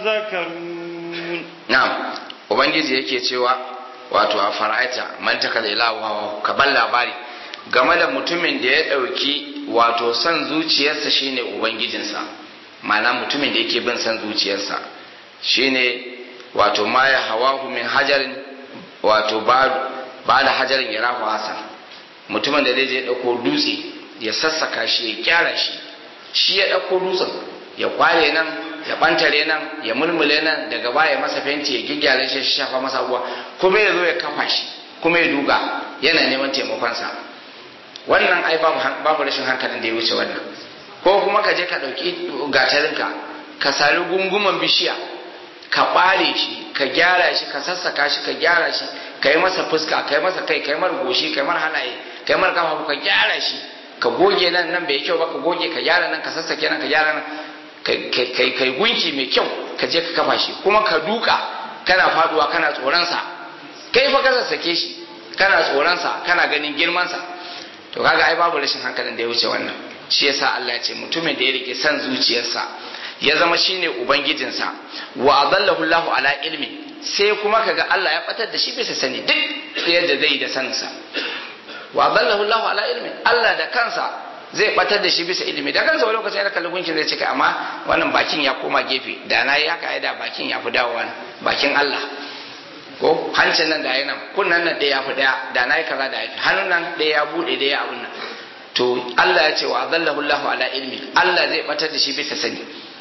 تذكرون. نعم ubangiji yake cewa wato a fara'aita man takaza ilahu hawa ka bar labari game da mutumin da ya ɗauki wato son zuciyarsa shine ubangijinsa. Ma'ana mutumin da yake bin son zuciyarsa shine wato ma ya hawahu min hajarin, wato ba da hajarin ya rahu hasan, mutumin da zai je ɗauko dutse ya sassaka shi ya kyara shi ya ɗauko dutsen ya kware nan ya bantare nan ya mulmule nan, daga baya masa fenti ya gyaggyara shi, shafa masa abuwa, kuma ya zo ya kafa shi kuma ya duga yana neman taimakonsa. Wannan ai babu rashin hankalin da ya wuce wannan. Ko kuma ka je ka ɗauki gatarinka ka sari gunguman bishiya ka ɓare shi ka gyara shi ka sassaka shi ka gyara shi ka yi masa fuska ka yi masa kai ka yi mar goshi ka yi mar hanaye ka yi mar kafa ka gyara shi ka goge nan bai kyau ba ka goge ka gyara nan ka sassake nan ka gyara nan kai gunki mai kyau ka je ka kafa shi kuma ka duka kana faduwa kana tsoronsa, kai fa ka sassake shi kana tsoronsa kana ganin girmansa. To kaga ai babu rashin hankalin da ya wuce wannan. Shi yasa Allah ya ce mutumin da ya rike san zuciyarsa ya zama shine ubangijinsa, wa adallahu Allahu ala ilmi, sai kuma kaga Allah ya batar da shi bisa sani duk yadda zai da saninsa. Wa adallahu Allahu ala ilmi, Allah da kansa zai batar da shi bisa ilimi. Da kansa wani lokacin yana kallon gunkin zai ce kai amma wannan bakin ya koma gefe, da na yi haka ai da bakin ya fi dawowa bakin Allah. Ko hancin nan da ya nan kunnan nan ɗaya ya fi ɗaya da na yi kaza da ya fi hannun nan ɗaya ya buɗe ɗaya abun nan. To Allah ya ce wa adallahu Allahu ala ilmi, Allah zai batar da shi bisa sani.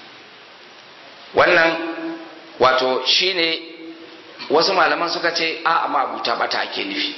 Wannan wato shine wasu malaman suka ce a amma abuta bata ake nufi.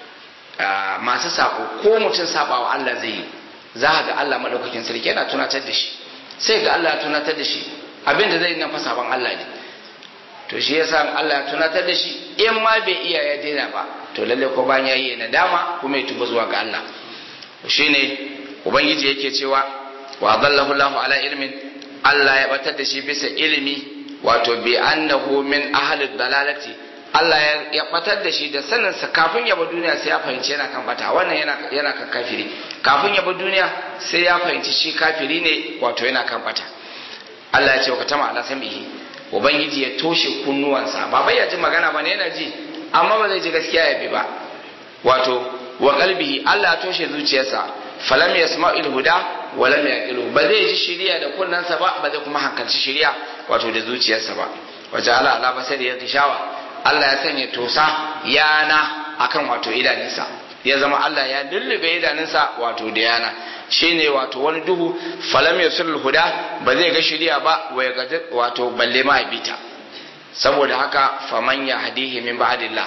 Masu sako ko mutum sabawa Allah zai yi, za ga Allah madaukakin sarki yana tunatar da shi, sai ga Allah ya tunatar da shi abinda zai yi nan fa saban Allah ne. To shi yasa Allah ya tunatar da shi, in ma bai iya ya daina ba to lalle ko bayan yayi nadama kuma ya tuba zuwa ga Allah. Shine ubangiji yake cewa wa dallahu Allahu ala ilmin, Allah ya batar da shi bisa ilimi, wato bi annahu min ahli dalalati, Allah ya batar da shi da sanin sa kafin ya bar duniya sai ya fahimci yana kan bata. Wannan yana kan kafiri, kafin ya bar duniya sai ya fahimci shi kafiri ne, wato yana kan bata. Allah ya ce wa tama ala samihi, ubangiji ya toshe kunnuwansa, ba bai ya ji magana ba ne, yana ji amma ba zai ji gaskiya ya bi ba. Wato wa qalbihi, Allah ya toshe zuciyarsa, falam yasma'il huda wa lam yaqilu, ba zai ji shiriya da kunnansa ba zai kuma hankalci shiriya wato da zuciyarsa ba. Waja'ala ala basari yatishawa, Allah ya sanya tosa yana akan wato idanunsa, ya zama Allah ya lullube idanunsa wato da yana, shine wato wani duhu. Falam yasul huda, ba zai ga shiriya ba, wato balle ma bita. Saboda haka faman ya hadihi min ba'dillah,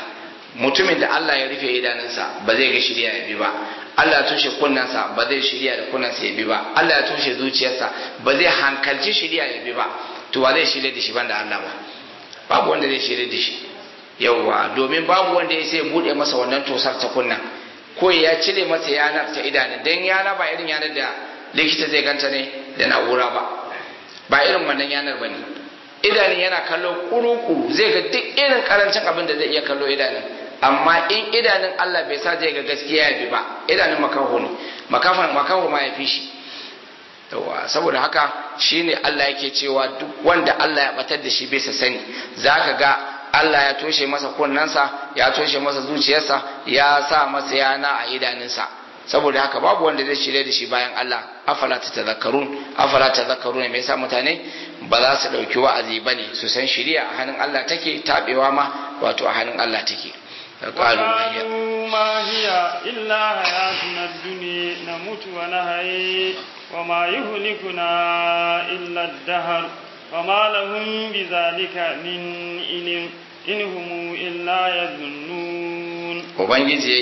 mutumin da Allah ya rufe idanunsa ba zai ga shirya ya bi ba, Allah ya toshe kunnensa ba zai shirya da kunnensa ya bi ba, Allah ya toshe zuciyarsa ba zai hankalci shirya ya bi ba, to wa zai shirya da shi banda Allah ba? Babu wanda zai shirya da shi. Yawwa, domin babu wanda ya sai bude masa wannan tosar ta kunnan, ko ya cire masa yanar ta idanun, dan yana ba irin yanar da likita zai ganta ne da na'ura ba irin wannan yanar bane. Idanun yana kallo kuru-kuru, zai ga duk irin karancin abin da zai iya kallo idanun, amma in idanun Allah bai sa zai ga gaskiya ya bi ba, idanun makaho ne, makaho ma ya fi shi. Yawa, saboda haka shine Allah yake cewa duk wanda Allah ya batar da shi bai sa sani, zaka ga Allah ya toshe masa kunnensa, ya toshe masa zuciyarsa, ya sa masa yana a idanunsa. Saboda haka babu wanda zai shirye da shi bayan Allah. Afala tadhakkarun, me yasa mutane ba za su dauki wa'azi bane, su san shiriya a hannun Allah take, tabewa ma wato a hannun Allah take. qalu ma hiya illa hayatuna ad-dunya namutu wa nahyi wa ma yuhlikuna illa ad-dahr wa ma lahum bidhalika min ilm in hum illa yadhunnun. Ubangiji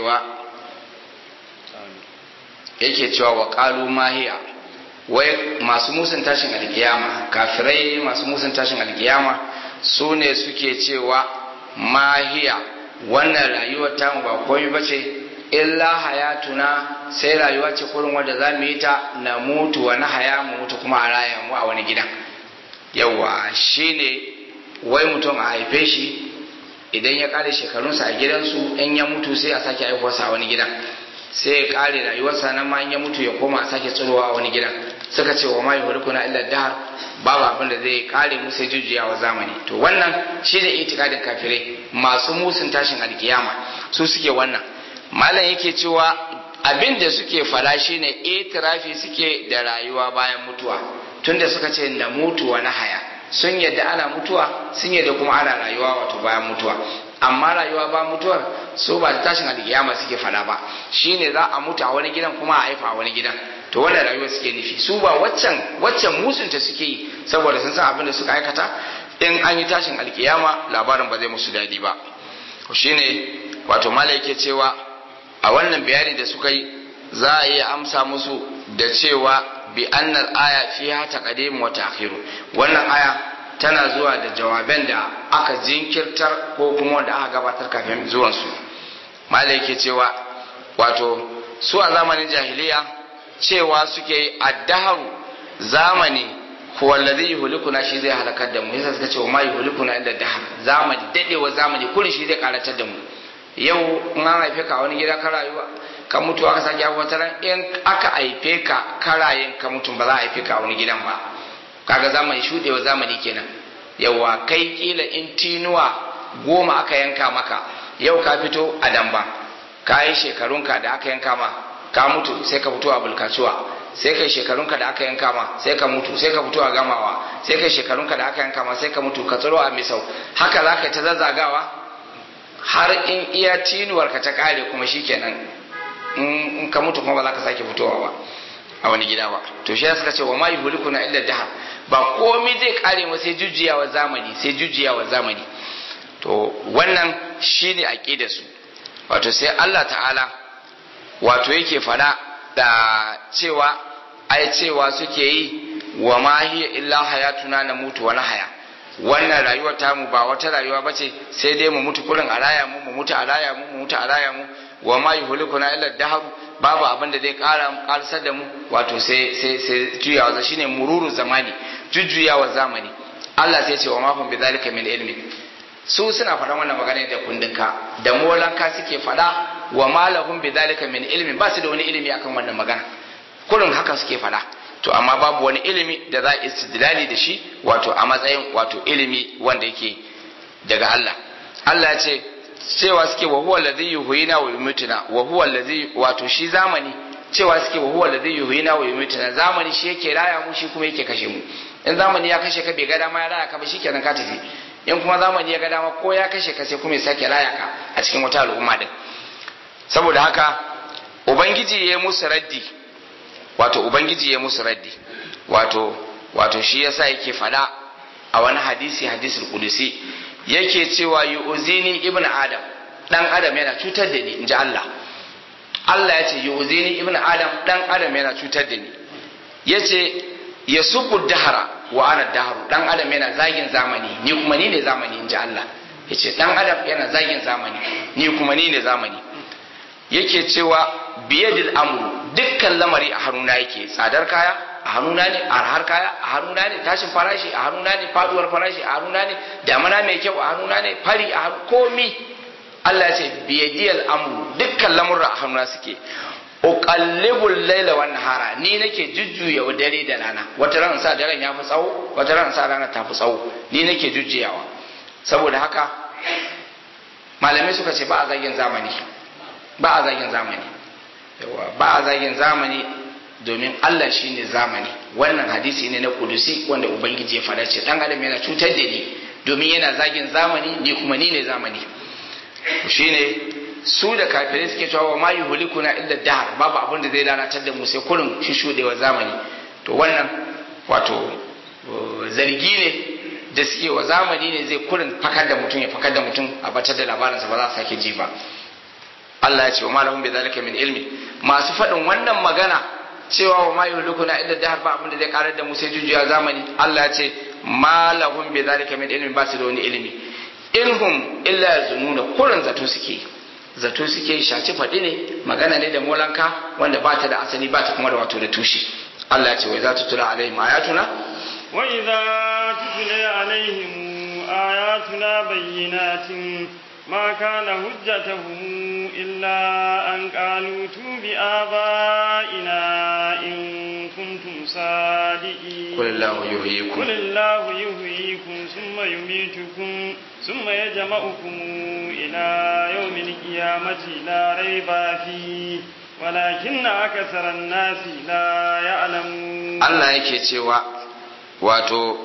yake cewa wa qalu ma hiya, wai masu musun tashin alkiyama, kafirai masu musun tashin alkiyama su ne suke cewa ma hiya, wannan rayuwar tamu ba komai bace illa hayatuna, sai rayuwa ce kurin wanda za mu yi ta na mutu wa na haya, mu mutu kuma a raya mu a wani gidan. Yawa, shine wai mutum a haife shi, idan ya kare shekarunsa a gidansu, in ya mutu sai a sake haihuwarsa a wani gidan, sai ya kare rayuwarsa nan ma in ya mutu ya koma a sake tsirowa a wani gidan. Suka ce wa ma yuhlikuna illa dahar, babu abin da zai kare mu sai jujjuyawa zamani. To wannan shine itikadin kafirai masu musun tashin alkiyama, su suke wannan. Malam yake cewa abin da suke fara shine itirafi suke da rayuwa bayan mutuwa, tunda suka ce na mutu wa na haya, sun yadda ana mutuwa, sun yadda kuma ana rayuwa wato bayan mutuwa. Amma rayuwa ba mutuwar so ba da tashin alkiyama suke fada ba, shine za a mutu a wani gidan kuma a haifa a wani gidan. To wannan rayuwa suke nufi, su ba waccan musunta suke yi, saboda sun san abin da suka aikata in an yi tashin alkiyama labarin ba zai musu dadi ba. Shine wato malai yake cewa a wannan bayani da suka yi za a iya amsa musu da cewa bi annal aya fiha taqdim wa ta'khir. Wannan aya tana zuwa da jawaban da aka jinkirtar ko kuma wanda aka gabatar kafin zuwan su. Malai yake cewa wato su a zamanin jahiliya cewa suke yi addaharu, zamani huwa alladhi yuhlikuna, shi zai halakar da mu. Yasa suka ce wa ma yuhlikuna illa dahar, zamani dadewa zamani kullun shi zai karatar da mu. Yau in an haife ka wani gida ka rayuwa ka mutu aka sake abuwa ta ran, in aka haife ka karayen ka mutum ba za a haife ka wani gidan ba. Kaga zamani shudewa zamani kenan. Yawa, kai kila in tinuwa 10 aka yanka maka, yau ka fito a damba, ka yi shekarunka da aka yanka ma ka mutu, sai ka fito a bulkacuwa, sai kai shekarunka da aka yanka ma sai ka mutu, sai ka fito a gamawa, sai kai shekarunka da aka yanka ma sai ka mutu, ka tsaro a misau. Haka za ka ta zazzagawa har in iya tinuwarka ta kare kuma shikenan, in ka mutu kuma ba za ka sake fitowa ba a wani gida ba. To shi suka ce wa ma yuhlikuna illa dahar, ba komai zai kare mu sai jujjuyawa zamani, sai jujjuyawa zamani. To wannan shine aqidar su. Wato sai Allah ta'ala wato yake fada da cewa cewa suke yi wa ma hiya illa hayatuna namutu wa nahya, wannan rayuwar tamu ba wata rayuwa bace sai dai mu mutu kullun a raya mu mutu a raya mu mutu a raya mu. Wa ma yuhlikuna illa dahar, babu abin da zai karsar da mu wato sai juyawa, shine mururu zamani, jujjuyawa zamani. Allah sai ce wa ma hum bidhalika min ilmi, su suna faɗan wannan magana da kundinka da molanka suke faɗa, wa ma lahum bidhalika min ilmi, ba su da wani ilimi akan wannan magana, kullun haka suke faɗa. To amma babu wani ilimi da za a istidlali da shi wato a matsayin wato ilimi wanda yake daga Allah. Allah ya ce cewa suke wa huwa allazi yuhyina wa yumituna, wa huwa allazi, wato shi zamani cewa suke wa huwa allazi yuhyina wa yumituna, zamani shi yake raya mu, shi kuma yake kashe mu. In zamani ya kashe ka bai ga dama ya raya ka ba, shikenan ka tafi. In kuma zamani ya ga dama ko ya kashe ka sai kuma ya sake raya ka a cikin wata al'umma din. Saboda haka ubangiji ya musu raddi, wato shi yasa yake fada a wani hadisul qudusi yake cewa yu'zini ibnu adam, dan adam yana cutar da ni inji Allah Allah ya ce yu'zini ibnu adam dan adam yana cutar da ni yace yasubbu dahara wa ana daharu dan adam yana zagin zamani ni kuma ni ne zamani inji Allah yace dan adam yana zagin zamani ni kuma ni ne zamani yake cewa biyadil amru dukkan lamari a hannuna yake tsadar kaya a hannuna ne arhar kaya a hannuna ne tashin farashi a hannuna ne faduwar farashi a hannuna ne damana mai kyau a hannuna ne fari a komi Allah ya ce biyadil amru dukkan lamurra a hannuna suke uqallibul laila wan nahara ni nake jujjuya dare da rana wata ran sa daren ya fi tsawo wata ran sa rana ta fi tsawo ni nake jujjuyawa saboda haka malamai suka ce ba a zagin zamani ba a zagin zamani yawa ba a zagin zamani domin Allah shine zamani wannan hadisi ne na kudusi wanda ubangiji ya faɗa ce dan adam yana cutar da ni domin yana zagin zamani ni kuma ni ne zamani shine su da kafirai suke cewa wa ma yuhlikuna illa dahr babu abin da zai lalatar da mu sai kurin shishudewa zamani to wannan wato zargi ne da suke wa zamani ne zai kurin fakar da mutum ya fakar da mutum a batar da labarinsa ba za a sake ji ba Allah ya ce wa ma lahum bi zalika min ilmi masu faɗin wannan magana cewa wa ma yuhlikuna illa dahr ba abin da zai karar da mu sai jujjuya zamani Allah ya ce ma lahum bi zalika min ilmi ba su da wani ilimi inhum illa yazununa kurin zato suke shaci faɗi ne magana ne da molanka wanda ba ta da asali ba ta kuma da wato da tushe Allah ya ce wai za ta tula alaihim ayatuna wa idza tutla alaihim ayatuna bayyinatin ma kana hujjatuhum illa an qalu tu bi abaina in kuntum sadiqin qul illahu yuhyikum thumma yumitukum ثم يجمعكم إلى يوم القيامة لا ريب فيه ولكن أكثر الناس لا يعلمون الله yake cewa wato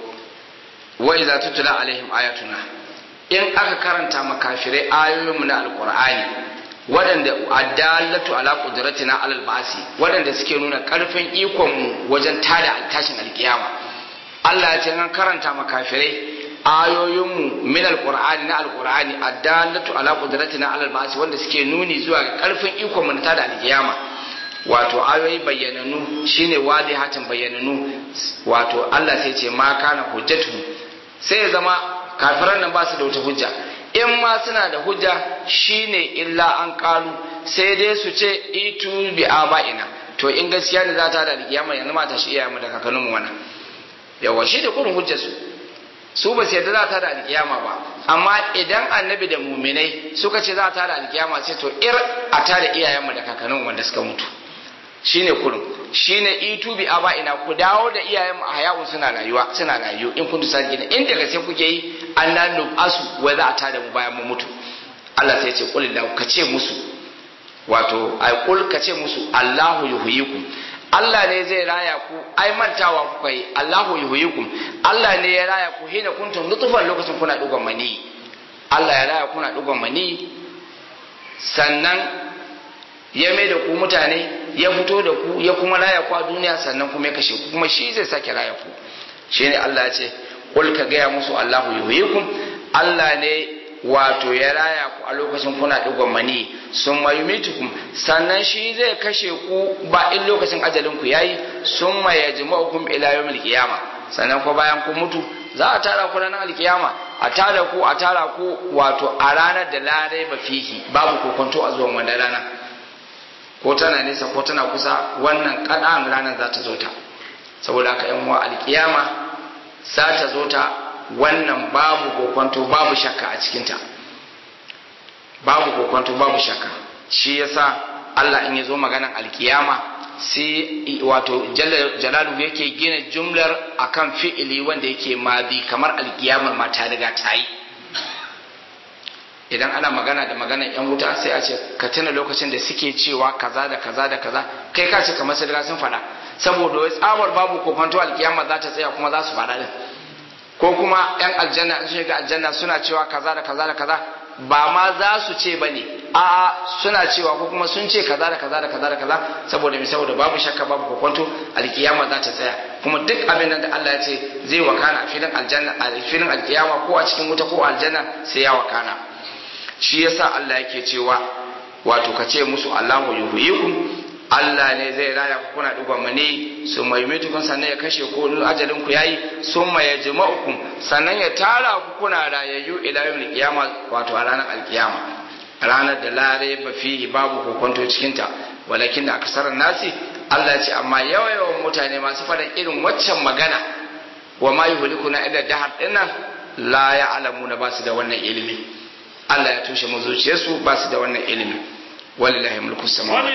wa idza tutla alaihim ayatuna in aka karanta makafirai ayoyinmu na alqur'ani wadanda addallatu ala qudratina alal ba'si wadanda suke nuna karfin ikon mu wajen tada tashin alkiyama Allah ya ce an karanta makafirai ayoyinmu min alqur'ani na alqur'ani addallatu ala qudratina ala alba'si wanda suke nuni zuwa ga karfin ikon mu ta da alkiyama wato ayoyi bayyananu shine wadihatin bayyananu wato Allah sai ce ma kana hujjatu sai ya zama kafiran nan ba su da wata hujja in ma suna da hujja shine illa an qalu sai dai su ce itu bi aba'ina to in gaskiya ne za ta da alkiyama yanzu ma ta shi iyayenmu da kakanninmu wannan yawa shi da kurin hujjar su ba su yarda za ta da alkiyama ba amma idan annabi da muminai suka ce za ta da alkiyama sai to a ta da iyayenmu da kakannin wanda suka mutu shine kurin shine itu bi aba'ina ku dawo da iyayenmu a hayawun suna rayu in kun tusa gina in daga sai kuke yi annan asu wai za a ta da mu bayan mu mutu Allah sai ya ce qulillahu ka ce musu wato ai qul ka ce musu Allahu yuhyikum Allah ne zai raya ku ai mantawa kuka yi Allahu yuhyikum Allah ne ya raya ku hina kuntum nutfan lokacin kuna dugon mani Allah ya raya kuna dugon mani sannan ya mai da ku mutane ya fito da ku ya kuma raya ku a duniya sannan kuma ya kashe ku kuma shi zai sake raya ku shine Allah ya ce qul ka gaya musu Allahu yuhyikum Allah ne wato ya raya ku a lokacin kuna digon mani sun mayumitukum sannan shi zai kashe ku ba in lokacin ajalin ku yayi sun mayajma'ukum ila yawmil qiyama sannan ko bayan ku mutu za a tara ku ranar alkiyama a tara ku wato a ranar da larai ba fihi babu kokonto a zuwan wannan rana ko tana nesa ko tana kusa wannan kadan ranar za ta zo ta saboda haka yan uwa alkiyama za ta zo ta wannan babu kokonto babu shakka a cikinta babu kokonto babu shakka shi yasa Allah in yazo maganan alkiyama sai wato jalalu yake gina jumlar akan fi'ili wanda yake madi kamar alkiyamar ma ta riga ta yi idan ana magana da maganan yan wuta sai a ce ka tuna lokacin da suke cewa kaza da kaza da kaza kai ka ce kamar sai riga sun faɗa saboda wai tsamar babu kokonto alkiyama za ta tsaya kuma za su faɗa din ko kuma yan aljanna in sun shiga aljanna suna cewa kaza da kaza da kaza ba ma za su ce bane a suna cewa ko kuma sun ce kaza da kaza da kaza da kaza saboda saboda babu shakka babu kokonto alkiyama za ta tsaya kuma duk abin nan da Allah ya ce zai wakana a filin aljanna a filin alkiyama ko a cikin wuta ko aljanna sai ya wakana shi yasa Allah yake cewa wato ka ce musu Allahu yuhyikum Allah ne zai raya ku kuna duba mani su maimaitukum sannan ya kashe ku ajalin ku yayi summa yajma'ukum sannan ya tara ku kuna rayayyu ila yawmil qiyama wato a ranar alkiyama ranar da la raiba fihi babu kokonto cikin ta walakin da akasaran nasi Allah ya ce amma yawan mutane masu faɗan irin waccan magana wa ma yuhlikuna illa dahar dinnan la ya'lamuna ba su da wannan ilimi Allah ya tushe mu zuciyarsu ba su da wannan ilimi walillahi mulku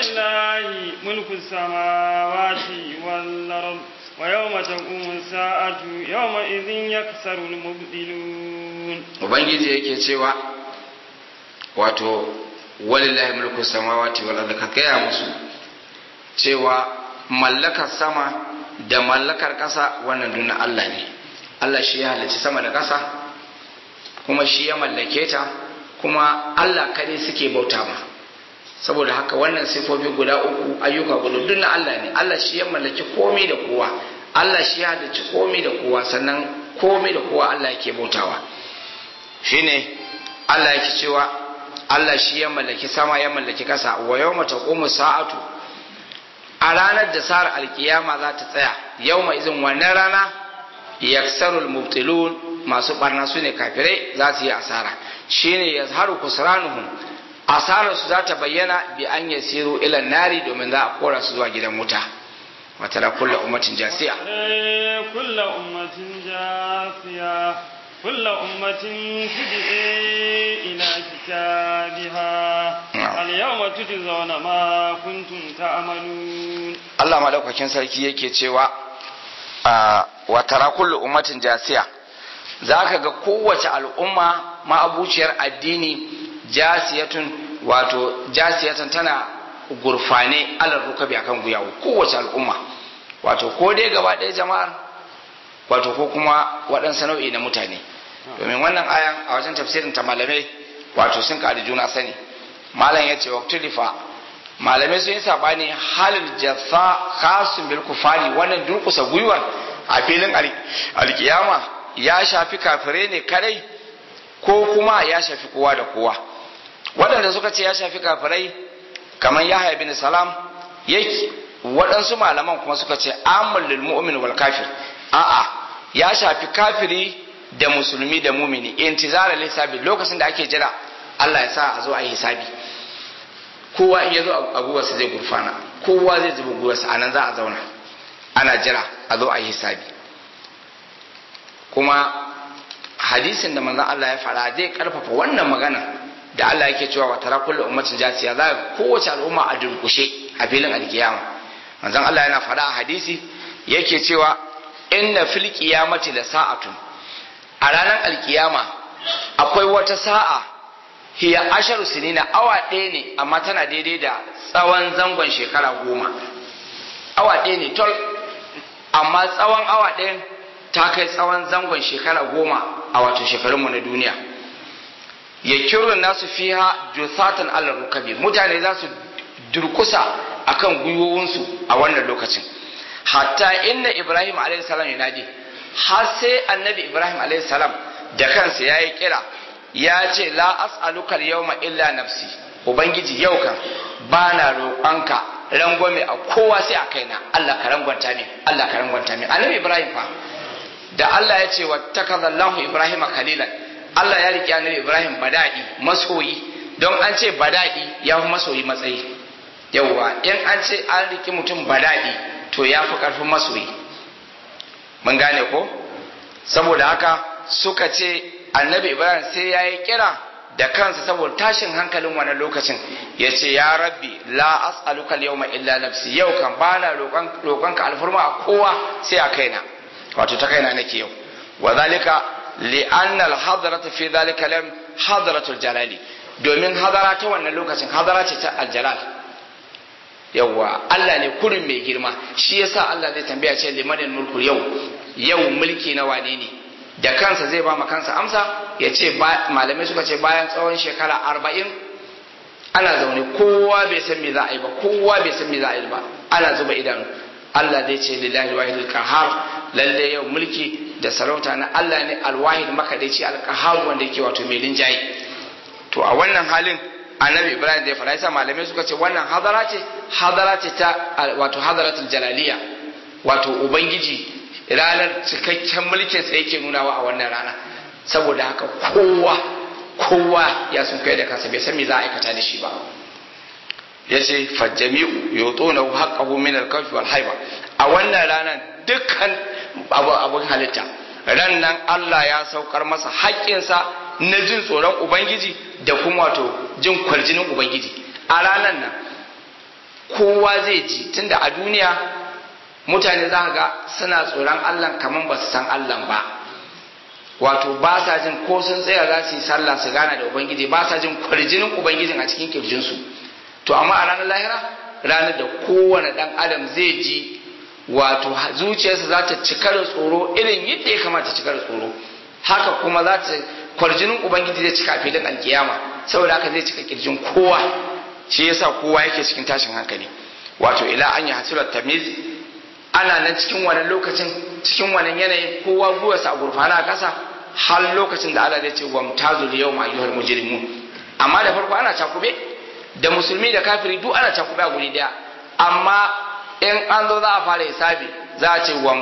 samawati wal ard wa yawma taqumu sa'atu yawma idhin yaksaru al mubtilun ubangiji yake cewa wato walillahi mulku samawati wal ard ka kaya musu cewa mallakar sama da mallakar ƙasa wannan dunan Allah ne Allah shi ya halicci sama da ƙasa kuma shi ya mallake ta kuma Allah kadai suke bauta ma saboda haka wannan sifofi guda uku ayyuka guda dunan Allah ne Allah shi ya mallaki komai da kowa Allah shi ya halicci komai da kowa sannan komai da kowa Allah yake bautawa shine Allah yake cewa Allah shi ya mallaki sama ya mallaki ƙasa wa yawma taqumu sa'atu a ranar da sa'ar alkiyama za ta tsaya yau mai izin wannan rana yaksarul mubtilun masu barna su ne kafirai za su yi asara shine yazharu kusranuhum asarar su za ta bayyana bi an yasiru ila nari domin za a kora su zuwa gidan wuta wa tara kullu ummatin jasiya kullu ummatin jasiya kullu ummatin tud'i ila kitabiha al-yawma tujzauna ma kuntum ta'malun Allah madaukakin sarki yake cewa wa tara kullu ummatin jasiya zaka ga kowace al'umma ma'abuciyar addini jasiyatun wato jasiyatan tana gurfane alal rukabi akan guyawo kowace al'umma wato ko dai gaba ɗaya jama'ar wato ko kuma waɗansu nau'i na mutane domin wannan ayan a wajen tafsirin ta malamai wato sun ƙari juna sani malam ya ce waktulifa malamai sun yi sabani halin jasa khasun bil kufari wannan durkusa gwiwar a filin alkiyama ya shafi kafirai ne kadai ko kuma ya shafi kowa da kowa waɗanda suka ce ya shafi kafirai kamar Yahya bin Salam yake waɗansu malaman kuma suka ce amul lil mu'min wal kafir a'a ya shafi kafiri da musulmi da mumini intizara lisabi lokacin da ake jira Allah ya sa a zo a yi hisabi kowa in ya zo a guwarsa zai gurfana kowa zai zuba guwarsa a nan za a zauna ana jira a zo a yi hisabi kuma hadisin da manzon Allah ya fara zai karfafa wannan magana da Allah yake cewa wa tara kullu ummatin jasiya za kowace al'umma a durkushe a filin alkiyama manzon Allah yana fara a hadisi yake cewa inna fil qiyamati la sa'atun a ranar alkiyama akwai wata sa'a hiya asharu sinina awa ɗaya ne amma tana daidai da tsawon zangon shekara 10 awa ɗaya ne tol amma tsawon awa ɗaya ta kai tsawon zangon shekara 10 a wato shekarunmu na duniya ya kirun nasu fiha jusatan alal rukabi mutane za su durkusa akan gwiwowinsu a wannan lokacin hatta inna ibrahim alayhi salam yunadi har sai annabi ibrahim alayhi salam da kansa yayi kira ya ce la as'aluka al-yawma illa nafsi ubangiji yau kan bana roƙonka rangwame a kowa sai a kaina Allah ka rangwanta min Allah ka rangwanta min annabi ibrahim fa da Allah ya ce wattakazallahu ibrahima khalilan Allah ya riƙe annabi ibrahim badadi masoyi don an ce badadi ya fi masoyi matsayi yauwa in an ce an riƙe mutum badadi to ya fi ƙarfin masoyi mun gane ko saboda haka suka ce annabi ibrahim sai ya yi kira da kansa saboda tashin hankalin wannan lokacin ya ce ya rabbi la as'aluka al-yawma illa nafsi yau kan bana roƙonka alfurma a kowa sai a kaina wato ta kaina nake yau wa zalika li anna al-hadratu fi zalika lam hadratul jalali domin hadara ta wannan lokacin hadara ce ta al-jalal yawwa Allah ne kurin mai girma shi yasa Allah zai tambaya ce limanil mulku yau mulki na wane ne da kansa zai ba ma kansa amsa ya ce malamai suka ce bayan tsawon shekara 40 ana zaune kowa bai san me za a yi ba kowa bai san me za a yi ba ana zuba idanu Allah zai ce lillahi wahidul qahhar lalle yau mulki da sarauta na Allah ne alwahid makadaici alqahhar wanda yake wato mai linjayi to a wannan halin annabi Ibrahim zai fara yasa malamai suka ce wannan hadara ce ta wato hadaratul jalaliya wato ubangiji ranar cikakken mulkin sa yake nunawa a wannan rana saboda haka kowa ya sun kai da kansa bai san me za a aikata da shi ba yace fajjami'u yutuna haqqahu min al-kawf wal haiba a wannan ranar dukkan abun halitta ran nan Allah ya saukar masa haƙƙinsa na jin tsoron ubangiji da kuma wato jin kwarjinin ubangiji a ranar nan kowa zai ji tunda a duniya mutane za ga suna tsoron Allah kamar ba su san Allah ba wato ba sa jin ko sun tsaya za su yi sallah su gana da ubangiji ba sa jin kwarjinin ubangijin a cikin kirjinsu to amma a ranar lahira ranar da kowane dan adam zai ji wato zuciyarsa za ta cika da tsoro irin yadda ya kamata cika da tsoro haka kuma za ta kwarjinin ubangiji zai cika filin alkiyama saboda haka zai cika kirjin kowa shi yasa kowa yake cikin tashin hankali wato ila an yi hasirar tamiz ana nan cikin wannan lokacin cikin wannan yanayin kowa gwiwarsa a gurfana a ƙasa har lokacin da Allah zai ce wa mutazul yawma ayyuhal mujrimun amma da farko ana cakube da musulmi da kafiri duk ana cakube a guri daya amma in an zo za a fara hisabi za a ce wa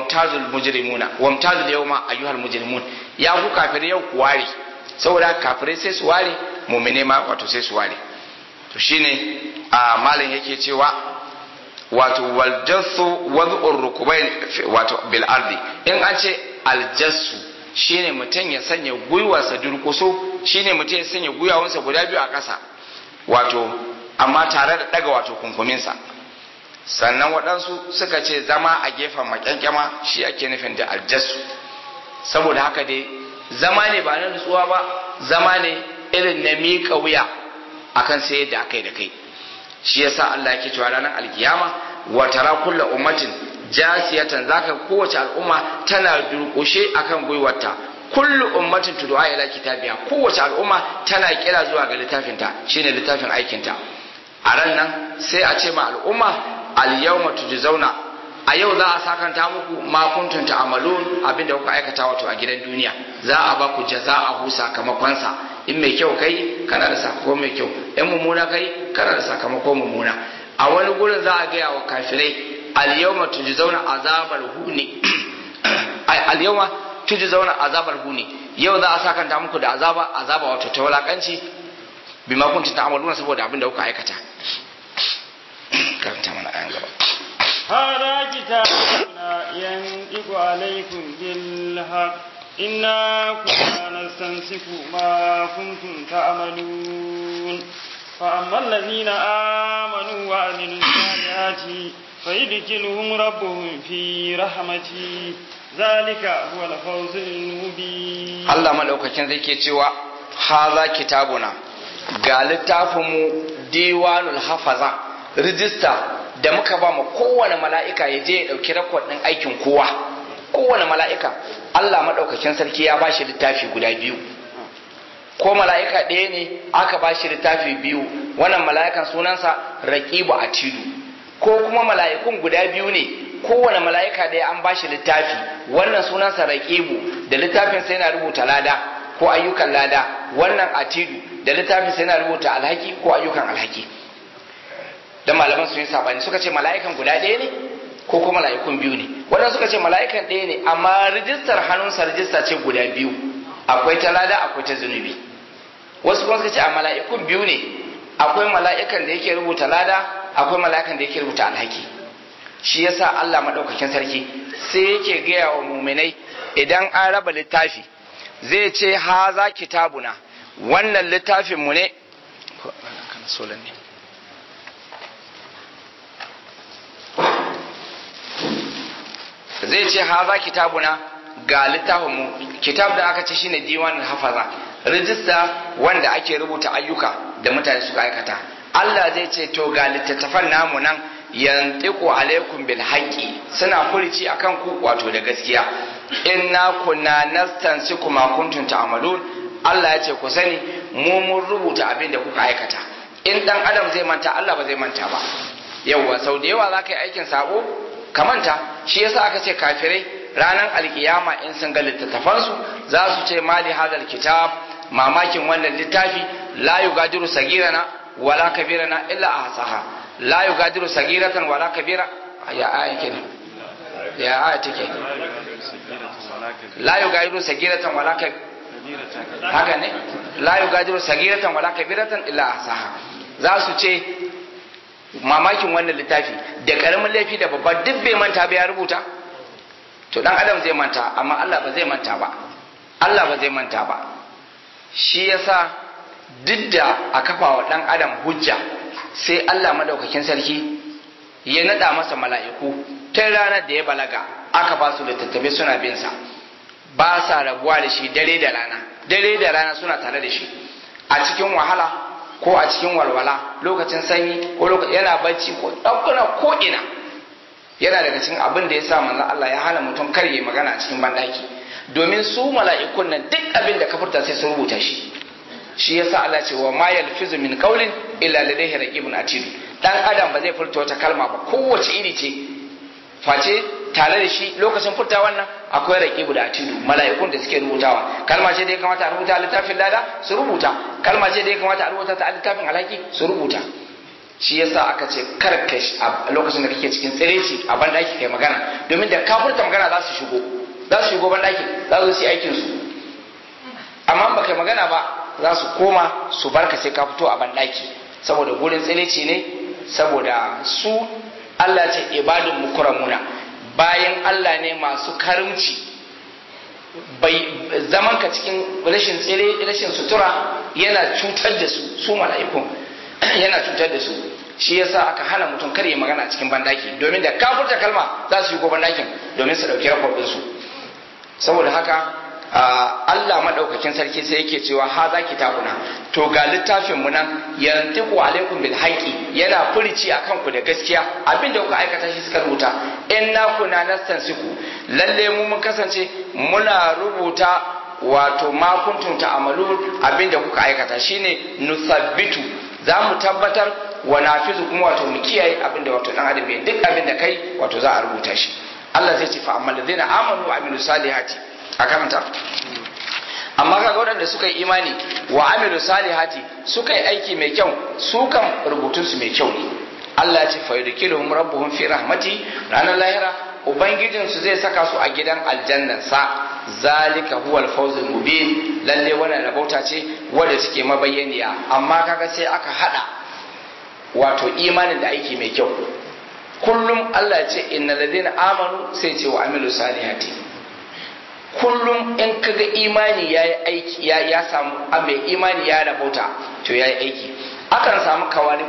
mutazul yawma ayyuhal mujrimun ya ku kafiri yau ku ware saboda kafirai sai su ware mu'mine ma wato sai su ware to shine a malam yake cewa wato wal jassu wad'ur rukubain wato bil ardi in an ce al jassu shine mutum ya sanya gwiwarsa durkuso shine mutum ya sanya gwiwawansa guda biyu a ƙasa wato amma tare da daga wato kunkuminsa sannan waɗansu suka ce zama a gefen makyankyama shi ake nufin da aljassu saboda haka dai zama ne ba na nutsuwa ba zama ne irin na miƙa wuya akan sai da akai da kai shi yasa Allah yake cewa ranar alkiyama wa tara kullu ummatin jasiyatan zaka kowace al'umma tana durƙushe akan gwiwarta kullu ummatin tud'a ila kitabiha kowace al'umma tana kira zuwa ga littafinta shine littafin aikinta a ran nan sai a ce ma al'umma al-yawma tujzauna a yau za a sakanta muku ma kuntum ta'malun abinda kuka aikata wato a gidan duniya za a ba ku jaza'ahu sakamakon sa in mai kyau kai kana da sakamako mai kyau in mummuna kai kana da sakamako mummuna a wani gurin za a gaya wa kafirai al-yawma tujzauna azabal huni al-yawma tujzauna azabal huni yau za a sakanta muku da azaba wato ta walakanci bima kuntum ta'maluna saboda abinda kuka aikata karanta mana ayan gaba هذا كتابنا ينطق عليكم بالحق إنا كنا نستنسخ ما كنتم تعملون فأما الذين آمنوا وعملوا الصالحات فيدخلهم ربهم في رحمته ذلك هو الفوز المبين الله ملوكacin zai ke cewa haza kitabuna ga littafinmu diwanul hafaza rijista da muka ba mu kowane mala'ika ya je ya ɗauki rakon ɗin aikin kowane mala'ika Allah maɗaukakin sarki ya ba shi littafi guda biyu ko mala'ika ɗaya ne aka ba shi littafi biyu wannan mala'ikan sunansa raqibu atidu ko kuma mala'ikun guda biyu ne kowane mala'ika ɗaya an ba shi littafi wannan sunansa raqibu da littafin sai yana rubuta lada ko ayyukan lada wannan atidu da littafin sai yana rubuta alhaki ko ayyukan alhaki da malaman sun yi sabani suka ce mala'ikan guda ɗaya ne ko kuma mala'ikun biyu ne wannan suka ce mala'ikan ɗaya ne amma rijistar hannunsa rijista ce guda biyu akwai ta lada akwai ta zunubi wasu kuma suka ce a mala'ikun biyu ne akwai mala'ikan da yake rubuta lada akwai mala'ikan da yake rubuta alhaki shi yasa Allah madaukakin sarki sai yake gaya wa muminai idan an raba littafi zai ce haza kitabuna wannan littafin mu ne zai ce haza kitabuna ga littafin mu kitab da aka ce shine diwanul hafaza rijista wanda ake rubuta ayyuka da mutane suka aikata Allah zai ce to ga littattafan namu nan yantiqu alaikum bil haqqi suna furici akan ku wato da gaskiya inna kunna nastansiku ma kuntum ta'malun Allah ya ce ku sani mu mun rubuta abin da kuka aikata in dan adam zai manta Allah ba zai manta ba yawa sau da yawa zaka yi aikin sabo ka manta shi yasa aka ce kafirai ranar alkiyama in sun ga littattafansu za su ce mali hadal kitab mamakin wannan littafi la yugadiru sagirana wala kabirana illa ahsaha la yugadiru sagiratan wala kabira ya aya kenan ya aya take la yugadiru sagiratan wala kabira haka ne la yugadiru sagiratan wala kabiratan illa ahsaha za su ce mamakin wannan littafi da karamin laifi da babba duk bai manta ba ya rubuta to dan adam zai manta amma Allah ba zai manta ba Allah ba zai manta ba shi yasa duk da a kafa wa dan adam hujja sai Allah madaukakin sarki ya nada masa mala'iku ta ranar da ya balaga aka ba su littattafai suna bin sa ba sa rabuwa da shi dare da rana suna tare da shi a cikin wahala ko a cikin walwala lokacin sanyi ko yana bacci ko ɗaukuna ko ina yana daga cikin abin da ya sa manzon Allah ya hana mutum kar ya magana a cikin bandaki domin su mala'ikun nan duk abin da ka furta sai su rubuta shi yasa Allah ce wa ma yalfizu min qawlin illa ladayhi raqibun atid dan adam ba zai furta wata kalma ba kowace iri ce face tare da shi lokacin furta wannan akwai raqibu da atidu mala'ikun da suke rubutawa kalma ce da ya kamata a rubuta a littafin lada su rubuta kalma ce da ya kamata a rubuta ta a littafin alhaki su rubuta shi yasa aka ce kar ka a lokacin da kake cikin tsireci a bandaki kai magana domin da ka furta magana za su shigo bandaki za su yi aikin su amma ba kai magana ba za su koma su barka sai ka fito a bandaki saboda gurin tsireci ne saboda su Allah ce ibadun mukramuna bayan Allah ne masu karimci bai zaman ka cikin rashin tsire rashin sutura yana cutar da su mala'ikun yana cutar da su shi yasa aka hana mutum kar ya magana cikin bandaki domin da kafurta kalma za su yi go bandakin domin su dauki rakwadin su saboda haka Allah madaukakin sarki sai yake cewa ha za kitabuna to ga littafin mu nan yantiqu alaikum bil haqi yana furici akan ku da gaskiya abinda kuka aikata shi suka rubuta inna kunna nastansiku lalle mu mun kasance muna rubuta wato ma kuntum ta'malun abinda kuka aikata shine nusabbitu za mu tabbatar wa nafizu kuma wato mu kiyaye abinda wato dan adam duk abinda kai wato za a rubuta shi Allah zai ce fa amman ladina amanu wa amilu salihati a karanta amma kaga waɗanda suka yi imani wa amilu salihati suka yi aiki mai kyau su kan rubutun su mai kyau ne Allah ya ce fa yudkiluhum rabbuhum fi rahmati ranar lahira ubangijin su zai saka su a gidan aljannan sa zalika huwal fawzul mubin lalle wannan rabauta ce wanda take mabayyaniya amma kaga sai aka hada wato imanin da aiki mai kyau kullum Allah ya ce innal ladina amanu sai ce wa amilu salihati kullum in kaga imani ya yi aiki ya samu mai imani ya rabauta to ya yi aiki akan samu kawari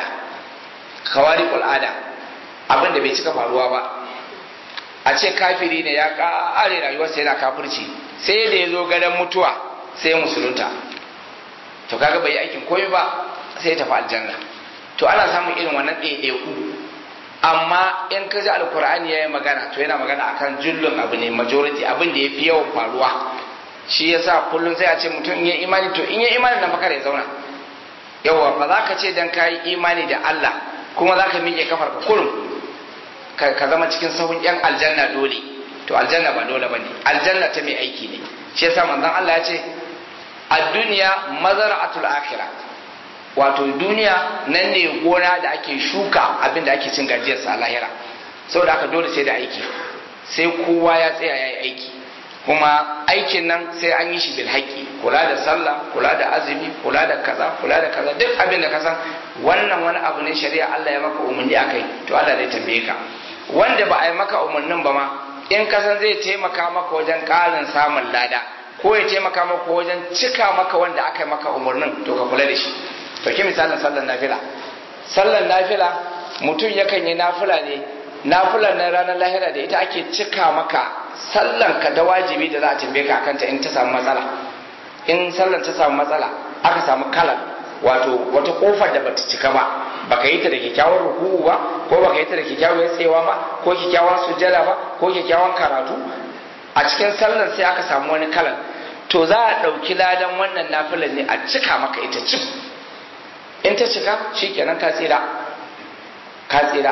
kul'ada abinda bai cika faruwa ba a ce kafiri ne ya ƙare rayuwarsa yana kafirci sai da ya zo gadon mutuwa sai musulunta to kaga bai yi aikin komai ba sai ya tafi aljanna to ana samun irin wannan ɗaiɗaiku amma in ka ji alkur'ani ya yi magana to yana magana akan jullun abu ne majority abin da ya fi yawan faruwa shi yasa kullum sai a ce mutum in yi imani to in yi imani nan bakar ya zauna yawa ba za ka ce dan ka yi imani da Allah kuma za ka miƙe kafar ka kurum ka zama cikin sahun yan aljanna dole to aljanna ba dole bane aljanna ta mai aiki ne shi yasa manzon Allah ya ce ad-dunya mazara'atul akhirah wato duniya nan ne gona da ake shuka abin da ake cin gajiyarsa a lahira saboda haka dole sai da aiki sai kowa ya tsaya ya yi aiki kuma aikin nan sai an yi shi bil haƙƙi kula da sallah kula da azumi kula da kaza duk abin da ka san wannan wani abu ne shari'a Allah ya maka umarni a kai to Allah zai tambaye ka wanda ba a yi maka umarnin ba ma in ka san zai taimaka maka wajen ƙarin samun lada ko ya taimaka maka wajen cika maka wanda aka yi maka umarnin to ka kula da shi dauki misalin sallar nafila mutum yakan yi nafila ne nafilar na ranar lahira da ita ake cika maka sallan ka da wajibi da za a tambaye ka akanta in ta samu matsala in sallan ta samu matsala aka samu kalar wato wata kofar da bata cika ba baka yi ta da kyakkyawar ruku'u ba ko baka yi ta da kyakkyawar tsayawa ba ko kyakkyawar sujjada ba ko kyakkyawar karatu a cikin sallar sai aka samu wani kalar to za a ɗauki ladan wannan nafilar ne a cika maka ita cik in ta cika shikenan ka tsira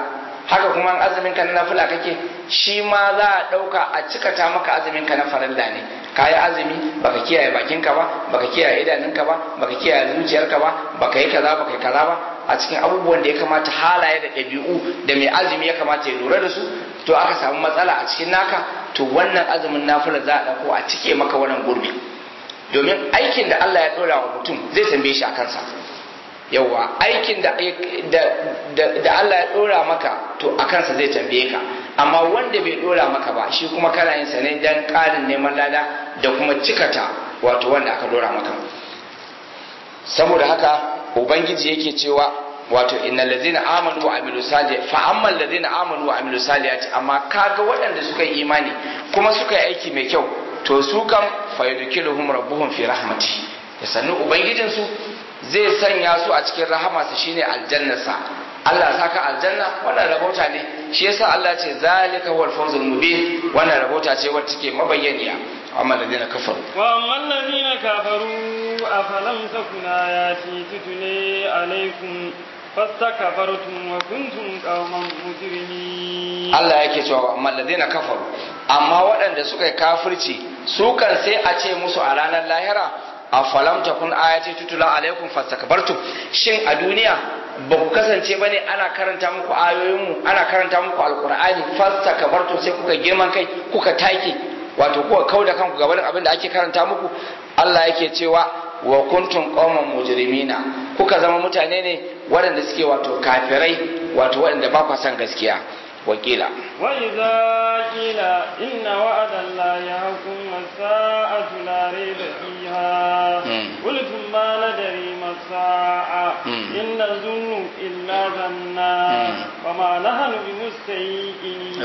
haka kuma azumin ka na nafila kake shi ma za a ɗauka a cikata maka azumin ka na farilla ne kayi azumi baka kiyaye bakinka ba baka kiyaye idanunka ba baka kiyaye zuciyarka ba baka yi kaza baka yi kaza ba a cikin abubuwan da ya kamata halaye da ɗabi'u da mai azumi ya kamata ya lura da su to aka samu matsala a cikin naka to wannan azumin nafila za a ɗauko a cike maka wannan gurbi domin aikin da Allah ya ɗora wa mutum zai tambaye shi a kansa yawa aikin da Allah ya ɗora maka to a kansa zai tambaye ka amma wanda bai ɗora maka ba shi kuma kana yin sa ne dan ƙarin neman lada da kuma cikata wato wanda aka ɗora maka saboda haka ubangiji yake cewa wato innal ladzina amanu wa amilus salihati fa ammal ladzina amanu wa amilus salihati amma kaga waɗanda suka yi imani kuma suka yi aiki mai kyau to su kam fa yudkhiluhum rabbuhum fi rahmati ya sannu ubangijin su zai sanya su a cikin rahamarsa shine aljannarsa Allah saka aljanna wannan rabota ne shi yasa Allah ce zalika huwal fawzul mubin wannan rabota ce wacce take mabayyaniya amma ladina kafaru wa amman ladina kafaru afalam takun ayati tutli alaikum fastakbartum wa kuntum qauman mujrimin Allah yake cewa amma ladina kafaru amma waɗanda suka yi kafirci su kan sai a ce musu a ranar lahira afalam takun ayati tutula alaikum fastakbartum shin a duniya ba ku kasance bane ana karanta muku ayoyinmu ana karanta muku alqur'ani fastakbartum sai kuka girman kai kuka take wato kuka kauda kanku gaban abin da ake karanta muku Allah yake cewa wa kuntum qauman mujrimina kuka zama mutane ne waɗanda suke wato kafirai wato waɗanda ba ku san gaskiya wakila وإذا قيل إن وعد الله حق والساعة لا ريب فيها قلتم ما ندري ما الساعة إن نظن إلا ظنا وما نحن بمستيقنين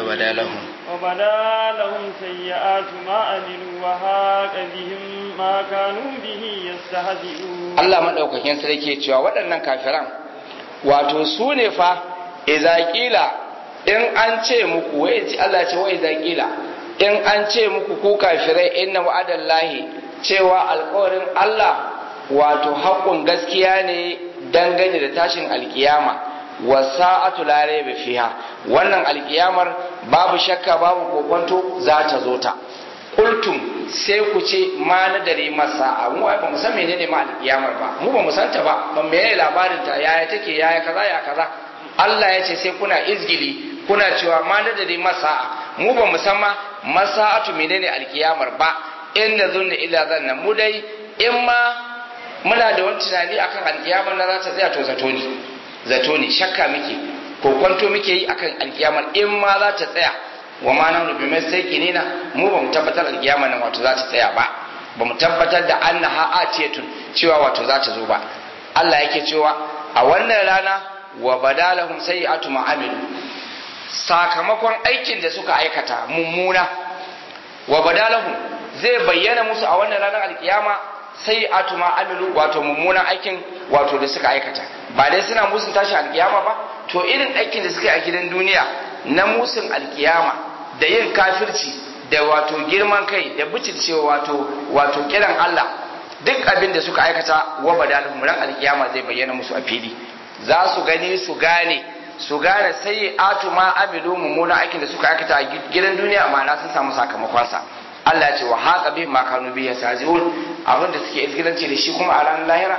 وبدا لهم سيئات ما عملوا وهاق بهم ما كانوا به يستهزئون الله مدaukakin sarki yake cewa waɗannan kafiran wato su ne fa idza qila in an ce muku wai Allah ce wai zaƙila in an ce muku ku kafirai inna wa'adallahi cewa alƙawarin Allah wato haƙƙun gaskiya ne dangane da tashin alkiyama wa sa'atu la rayba fiha wannan alkiyamar babu shakka babu kokonto za ta zo ta qultum sai ku ce ma na dare masa mu ba mu san menene ma alkiyamar ba mu ba mu san ta ba ban menene labarin ta yaya take yaya kaza ya kaza Allah ya ce sai kuna izgili kuna cewa ma da dare masa'a mu ba musamman masa'atu menene alkiyamar ba inda zunna illa zanna mu dai in ma muna da wani tunani akan alkiyamar na za ta tsaya to zato ne shakka muke ko kwanto muke yi akan alkiyamar in ma za ta tsaya wa ma nanu bi masaikinina mu ba mu tabbatar alkiyamar nan wato za ta tsaya ba mu tabbatar da annaha atiyatun cewa wato za ta zo ba Allah yake cewa a wannan rana wa badalahum sayyi'atu ma amilu sakamakon aikin da suka aikata mummuna wa badalahum zai bayyana musu a wannan ranar alkiyama sayyi'atu ma amilu wato mummunan aikin wato da suka aikata ba dai suna musun tashi alkiyama ba to irin aikin da suka yi a gidan duniya na musun alkiyama da yin kafirci da wato girman kai da bicircewa wato kiran Allah duk abin da suka aikata wa badalahum ran alkiyama zai bayyana musu a fili za su gani su gane sai atu ma amilu mummunan aikin da suka aikata a gidan duniya ma'ana sun samu sakamakon sa Allah ya ce wa haqa bihim ma kanu bihi yasazun abin da suke izgilanci da shi kuma a ranar lahira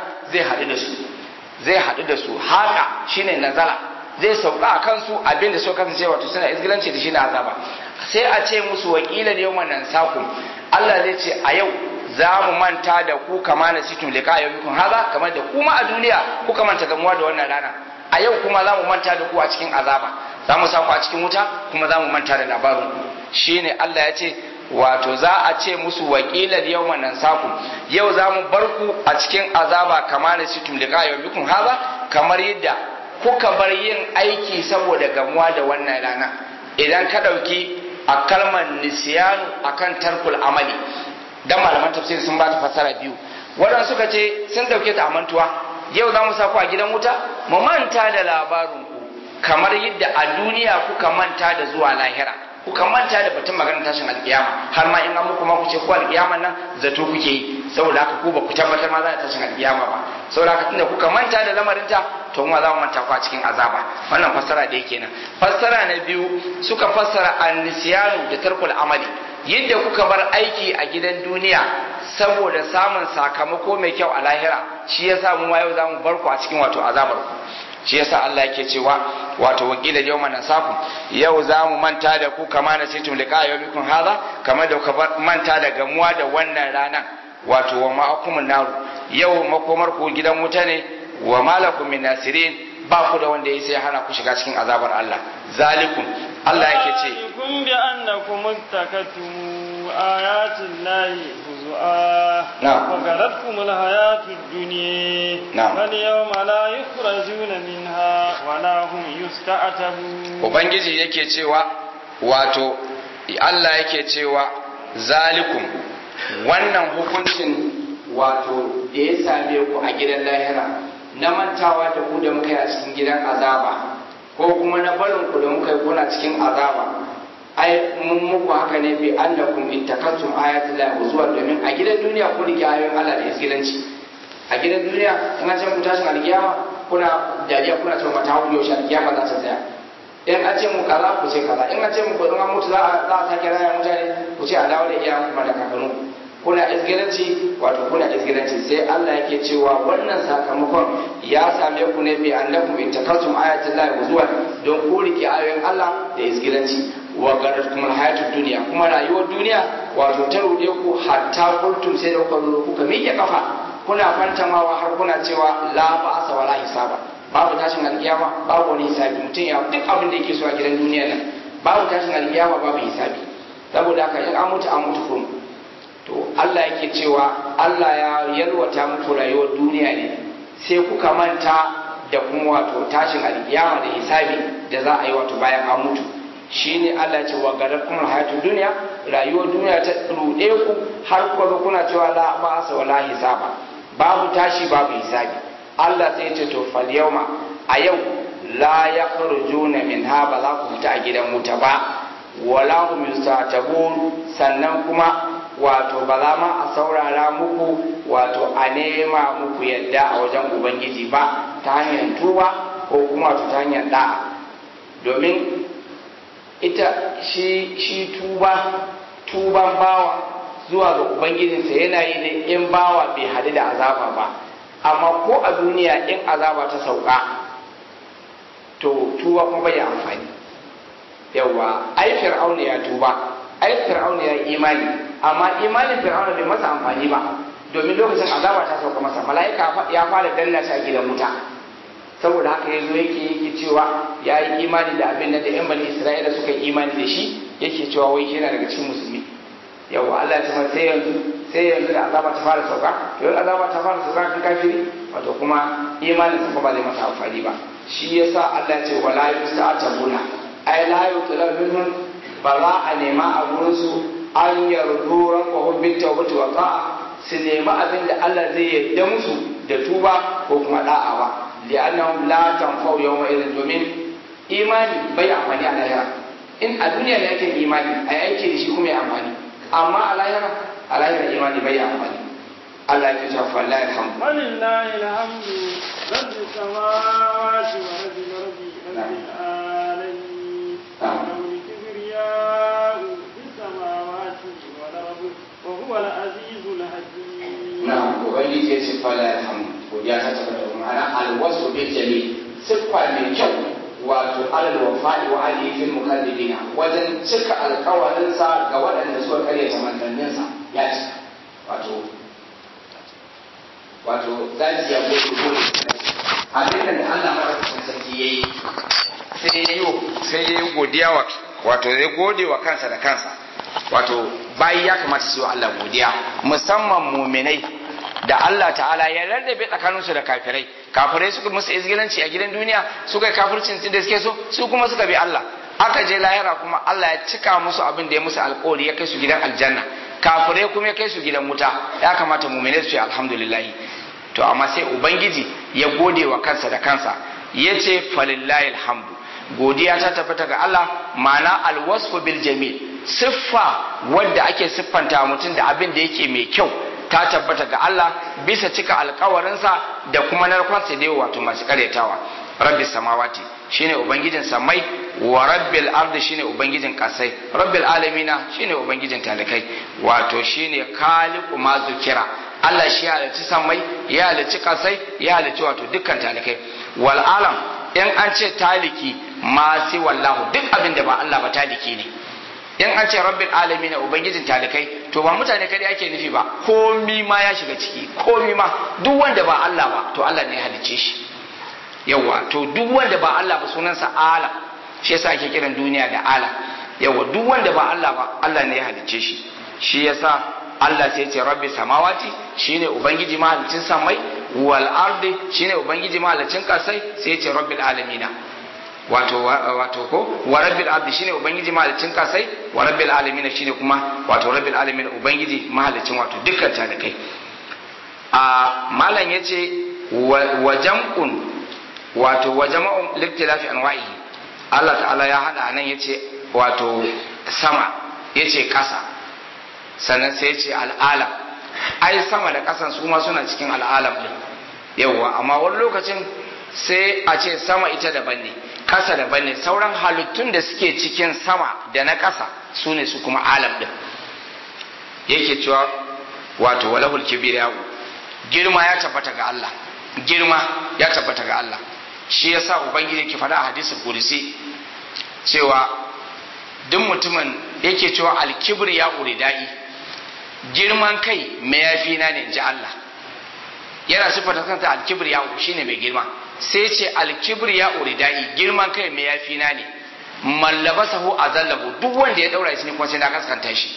zai haɗu da su haqa shine nazala zai sauka a kansu abin da suka kasance wato suna izgilanci da shi na azaba sai a ce musu wakilan yawman nan sakum Allah zai ce a yau za mu manta da ku kama na situm liqa yawmikum haza kamar da kuma a duniya kuka manta gamuwa da wannan rana a yau kuma za mu manta da ku a cikin azaba za mu sa ku a cikin wuta kuma za mu manta da labarin ku shine Allah ya ce wato za a ce musu wakilan yawman nan sakum yau za mu bar ku a cikin azaba kama na situm liqa yawmikum haza kamar yadda kuka bar yin aiki saboda gamuwa da wannan rana idan ka dauki a kalmar nisyanu akan tarkul amali dan malaman tafsir sun ba ta fasara biyu waɗansu suka ce sun dauke ta amantuwa yau za mu sa ku a gidan wuta mu manta da labarin ku kamar yadda a duniya kuka manta da zuwa lahira kuka manta da batun maganar tashin alkiyama har ma in an muku ma ku ce ku alkiyaman nan zato kuke yi saboda haka ku ba ku tabbatar ma za ta tashin alkiyama ba saboda haka tunda kuka manta da lamarinta to kuma za mu manta ku a cikin azaba. Wannan fassara da yake nan. Fassara na biyu suka fassara annisiyanu da tarkul amali, yadda kuka bar aiki a gidan duniya saboda samun sakamako mai kyau a lahira, shi yasa mu ma yau za mu bar ku a cikin wato azabar ku. Shi yasa Allah yake cewa wato wakila yawma nasakum, yau za mu manta da ku kama na situm liqa yawmikum hadha, kamar da kuka manta da gamuwa da wannan ranan, wato wa ma'akumun naru, yau makomar ku gidan wuta ne, wa malakum min nasirin, ba ku da wanda ya sai hana ku shiga cikin azabar Allah. Zalikum, Allah yake ce zalikum bi annakum ittakatum ayatin lahi huzua wa garatkum alhayatud dunya wal yawma la yukhrajuna minha wa la hum yusta'tabun. Ubangiji yake cewa wato Allah yake cewa zalikum, wannan hukuncin wato da ya same ku a gidan lahira na mantawa da ku da muka yi a cikin gidan azaba, ko kuma na barin ku da muka yi kuna cikin azaba, ai mun muku haka ne bi annakum ittakantum ayatul lahi zuwa, domin a gidan duniya ku rike ayoyin Allah da isgilanci. A gidan duniya in an ce ku tashin alkiyama kuna dariya kuna cewa mata hu yaushe alkiyama za ta tsaya. In an ce mu kaza ku ce kaza, in an ce mu ko an mutu za a sake raya mutane ku ce a dawo da iyayen kuma da kakannu. Kuna isgilanci, wato kuna isgilanci. Sai Allah yake cewa wannan sakamakon ya same ku ne bi annakum ittakantum ayatul lahi zuwa, don ku rike ayoyin Allah da isgilanci. Wa garatkum alhayatud dunya, kuma rayuwar duniya wato ta rude ku hatta kuntum, sai da kuka miƙe kafa kuna fantamawa har kuna cewa la ba'asa wala hisaba, babu tashin alkiyama, babu wani hisabi. Mutum ya duk abin da yake so a gidan duniya nan, babu tashin alkiyama, babu hisabi. Saboda haka in an mutu kuma to Allah yake cewa Allah ya yalwata muku rayuwar duniya ne, sai kuka manta da kuma wato tashin alkiyama da hisabi da za a yi wato bayan an mutu. Shine Allah ce wa garakum alhayatud dunya, rayuwar duniya ta rude ku har kuka zo kuna cewa la ba'asa wala hisaba, babu tashi babu hisabi. Allah sai ce to fal yawma, a yau la yakhrujuna minha, ba za ku fita a gidan wuta ba, wala hum yusatabun, sannan kuma wato ba za ma a saurara muku wato a nema muku yadda a wajen Ubangiji ba ta hanyar tuba ko kuma wato ta hanyar da'a. Domin ita shi tuban bawa zuwa ga Ubangijinsa yana yi ne in bawa bai hadu da azaba ba, amma ko a duniya in azaba ta sauka to tuba kuma bai amfani. Yawa ai Fir'auna ya tuba, ai Fir'auna ya yi imani, amma imanin Fir'auna bai masa amfani ba, domin lokacin azaba ta sauka masa, mala'ika ya fara danna shi a gidan wuta. Saboda haka yazo yake cewa ya yi imani da abin da yan bani Isra'ila suka yi imani da shi, yake cewa wai yana daga cikin musulmi. Yawa Allah ya ce sai yanzu da azaba ta fara sauka, to yanzu azaba ta fara sauka kan kafiri, wato kuma imanin sa ba zai masa amfani ba. Shi yasa Allah ya ce wala yusta'tabuna, ai la yutlab minhum, ba za a nema a gurinsu an yardu rabbahum bit tawbati wa ta'a, su nemi abin da Allah zai yarda musu da tuba ko kuma da'a ba, li'annahum la tanfa'u yawma idhin, domin imani bai amfani a lahira. In a duniya ne ake imani a aiki da shi kuma ya amfani, amma a lahira imani bai amfani. Allah ya ce fa la alhamdu walillahi alhamdu rabbil samawati wa rabbil ardi rabbil alamin. Na'am, Ubangiji ya ce fala alhamdu, godiya ta tabbata da ma'ana alwasu bil jamil, siffa mai kyau, wato alal wafa'i wa alifin mukallibina, wajen cika alkawarinsa ga waɗanda suka karyata manzanninsa ya ci. Wato zaki ya gode abin da Allah madaukakin sarki yayi, sai yayi godiya wato ya gode wa kansa da kansa. Wato bayi ya kamata su yi Allah godiya, musamman muminai da Allah ta'ala ya rarrabe tsakaninsu da kafirai suka musu izgilanci a gidan duniya, suka yi kafircin da suke so, su kuma suka bi Allah. Aka je lahira kuma Allah ya cika musu abin da ya musu alƙawari, ya kai su gidan aljanna, kafirai kuma ya kai su gidan wuta. Ya kamata muminai su ce alhamdulillah. To amma sai Ubangiji ya gode wa kansa da kansa, ya ce falillahi alhamdu, godiya ta tabbata ga Allah, ma'ana alwasfu bil jamil, siffa wadda ake siffanta mutum da abin da yake mai kyau ta tabbata ga Allah bisa cika alkawarinsa da kuma narkonsa da wato masu karyatawa. Rabbis samawati shine ubangijin samai, wa rabbil ardi shine ubangijin kasai, rabbil alamina shine ubangijin talikai, wato shine khaliqu ma zukira. Allah shi ya halicci samai, ya halicci kasai, ya halicci wato dukkan talikai. Wal alam in an ce taliki ma si wallahu, duk abin da ba Allah ba taliki ne. In an ce rabbil alamina ubangijin talikai, to ba mutane kadai ake nufi ba, komi ma ya shiga ciki, komi ma, duk wanda ba Allah ba to Allah ne ya halicce shi. Yawa, to duk wanda ba Allah ba sunansa alam, shi yasa ake kiran duniya da alam. Yawa, duk wanda ba Allah ba Allah ne ya halicce shi. Shi yasa Allah sai ce rabbi samawati shine ubangiji mahalicin samai, wal ardi shine ubangiji mahalicin kasai, sai ya ce rabbil alamina. Wato ko wa rabbil ardi shine ubangiji mahalicin kasai, wa rabbil alamina shine kuma wato rabbil alamina ubangiji mahalicin wato dukkan talikai. A malam yace wa jam'un wato wa jama'un liktilafi anwa'i. Allah ta'ala ya hada nan yace wato sama, yace kasa, sannan sai yace al'alam. Ai sama da kasan su ma suna cikin al'alam din. Yawwa, amma wani lokacin sai a ce sama ita daban ne, kasa daban ne, sauran halittun da suke cikin sama da na kasa su ne su kuma alam din. Yake cewa wato walahul kibriya, girma ya tabbata ga Allah, girma ya tabbata ga Allah. Shi yasa ubangiji yake faɗa a hadisin qudsi cewa duk mutumin yake cewa al-kibriya uridai, girman kai mayafi na ne inji Allah. Yana sifata kanta al-kibriya shine mai girma, sai ce al-kibriya uridai, girman kai mayafi na ne, mallabasahu azallahu, duk wanda ya daura shi ne kuma sai na kaskanta shi.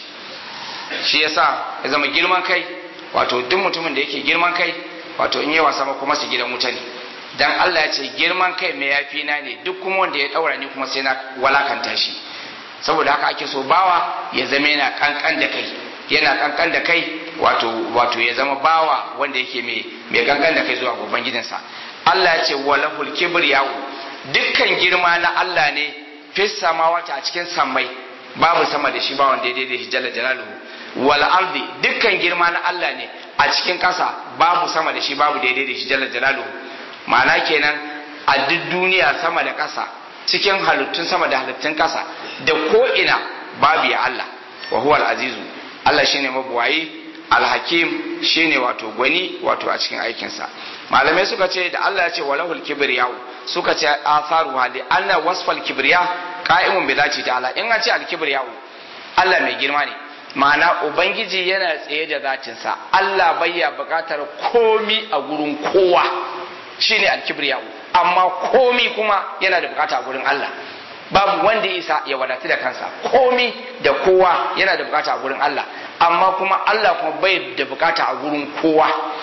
Shi yasa ya zama girman kai, wato duk mutumin da yake girman kai, wato in yi wasa kuma su gidan wuta ne. Dan Allah ya ce girman kai mai yafi na ne, duk kuma wanda ya daura ni kuma sai na walakanta shi. Saboda haka ake so bawa ya zama yana kankan da kai, yana kankan da kai, wato ya zama bawa wanda yake mai kankan da kai zuwa ga ubangijinsa. Allah ya ce walahul kibriyahu, dukkan girma na Allah ne, fis samawati a cikin sammai, babu sama da shi ba wanda daidai da shi jalla jalaluhu. Wal ardi, dukkan girma na Allah ne a cikin ƙasa, babu sama da shi babu daidai da shi jalla jalaluhu. Ma'ana kenan a duk duniya sama da ƙasa, cikin halittun sama da halittun ƙasa, da ko'ina babu ya Allah. Wa huwa al-azizu, Allah shine mabuwayi, al-hakim shine wato gwani wato a cikin aikinsa. Malamai suka ce da Allah ya ce walahul kibriyahu, suka ce atharu hali anna wasfal kibriya qa'imun bi zati ta'ala. In an ce al-kibriyahu, Allah mai girma ne, ma'ana ubangiji yana tsaye da zatinsa, Allah bayya bukatar komi a gurin kowa, shine al-kibriyahu, amma komi kuma yana da bukata a gurin Allah. Babu wanda ya isa ya wadatu da kansa, komi da kowa yana da bukata a gurin Allah, amma kuma Allah kuma bai da bukata a gurin kowa.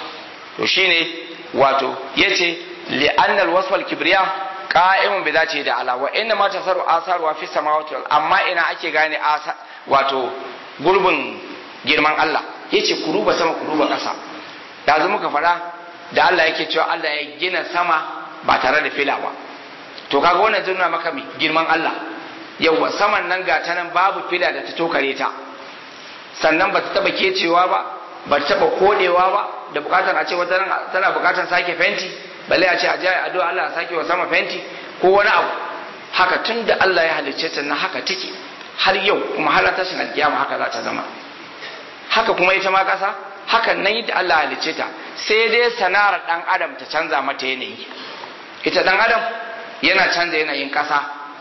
To shine wato yace li'anna al-wasf al-kibriya qa'imun bi zati da ala wa inna ma tasaru asaru fi samawati wal, amma ina ake gane wato gurbin girman Allah, yace ku duba sama ku duba ƙasa. Da muka fara da Allah yake cewa Allah ya gina sama ba tare da fila ba, to kaga wannan zai nuna maka girman Allah. Yawwa, saman nan ga ta nan babu fila da ta tokare ta, sannan ba ta taba kecewa ba ta taba kodewa ba, da bukatar a ce wata nan tana bukatar sake fenti, balle a ce a jaya addu'a Allah ya sake wa sama fenti ko wani abu. Haka tun da Allah ya halicce ta nan haka take har yau, kuma har tashin alkiyama haka za ta zama. Haka kuma ita ma kasa hakan nan yadda Allah ya halicce ta, sai dai sana'ar dan adam ta canza mata yanayi. Ita dan adam yana canza yanayin kasa,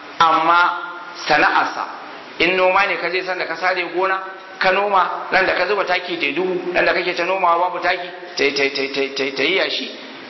amma sana'arsa in noma ne ka je san da ka sare gona ka noma, nan da ka zuba taki da duhu, nan da kake ta nomawa babu taki ta yi yashi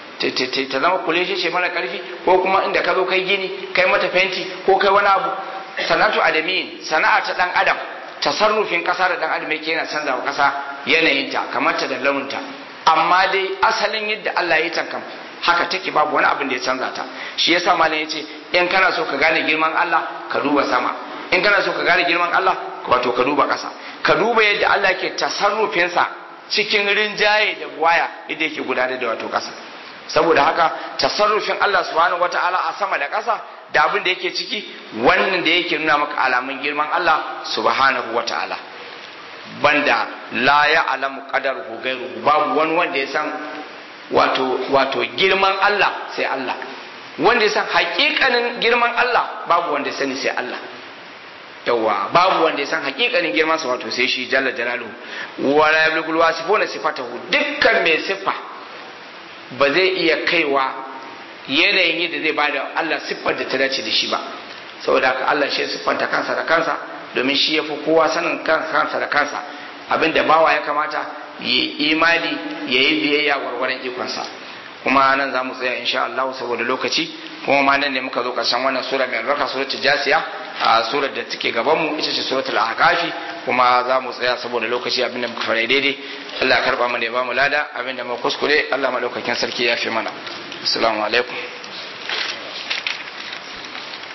ta zama kuleshe ce mara karfi, ko kuma inda ka zo kai gini kai mata fenti ko kai wani abu. Sanatu adamin, sana'a ta dan adam, tasarrufin kasa da dan adam yake yana canza wa kasa yanayinta, kamar ta da launinta, amma dai asalin yadda Allah ya tankam haka take, babu wani abin da ya canza ta. Shi yasa malam yace in kana so ka gane girman Allah ka duba sama, in kana so ka gane girman Allah wato ka duba ƙasa, ka duba yadda Allah ke tasarrufin sa cikin rinjaye da waya yadda yake gudanar da wato ƙasa. Saboda haka tasarrufin Allah subhanahu wataala a sama da ƙasa da abin da yake ciki, wannan da yake nuna maka alamun girman Allah subhanahu wataala. banda la ya'lamu qadaruhu ghayruhu babu wani wanda ya san wato girman Allah sai Allah wanda ya san hakikanin girman Allah babu wanda ya sani sai Allah yawa babu wanda ya san hakikanin girman sa wato sai shi jalla jalaluhu wala yablugul wasifuna sifatahu dukkan mai sifa ba zai iya kaiwa yanayin yadda zai bada Allah siffar da ta dace da shi ba saboda haka Allah shi siffanta kansa da kansa domin shi yafi kowa sanin kansa da kansa abinda bawa ya kamata yi imani yayi biyayya gwargwaron ikonsa kuma nan za mu tsaya insha Allah saboda lokaci kuma ma nan ne muka zo karshen wannan sura mai albarka suratul jasiya a surar da take gaban mu ita ce suratul ahqafi kuma za mu tsaya saboda lokaci abinda muka fara daidai Allah ya karba mu da ya ba mu lada abinda muka kuskure Allah madaukakin sarki ya fi mana assalamu alaikum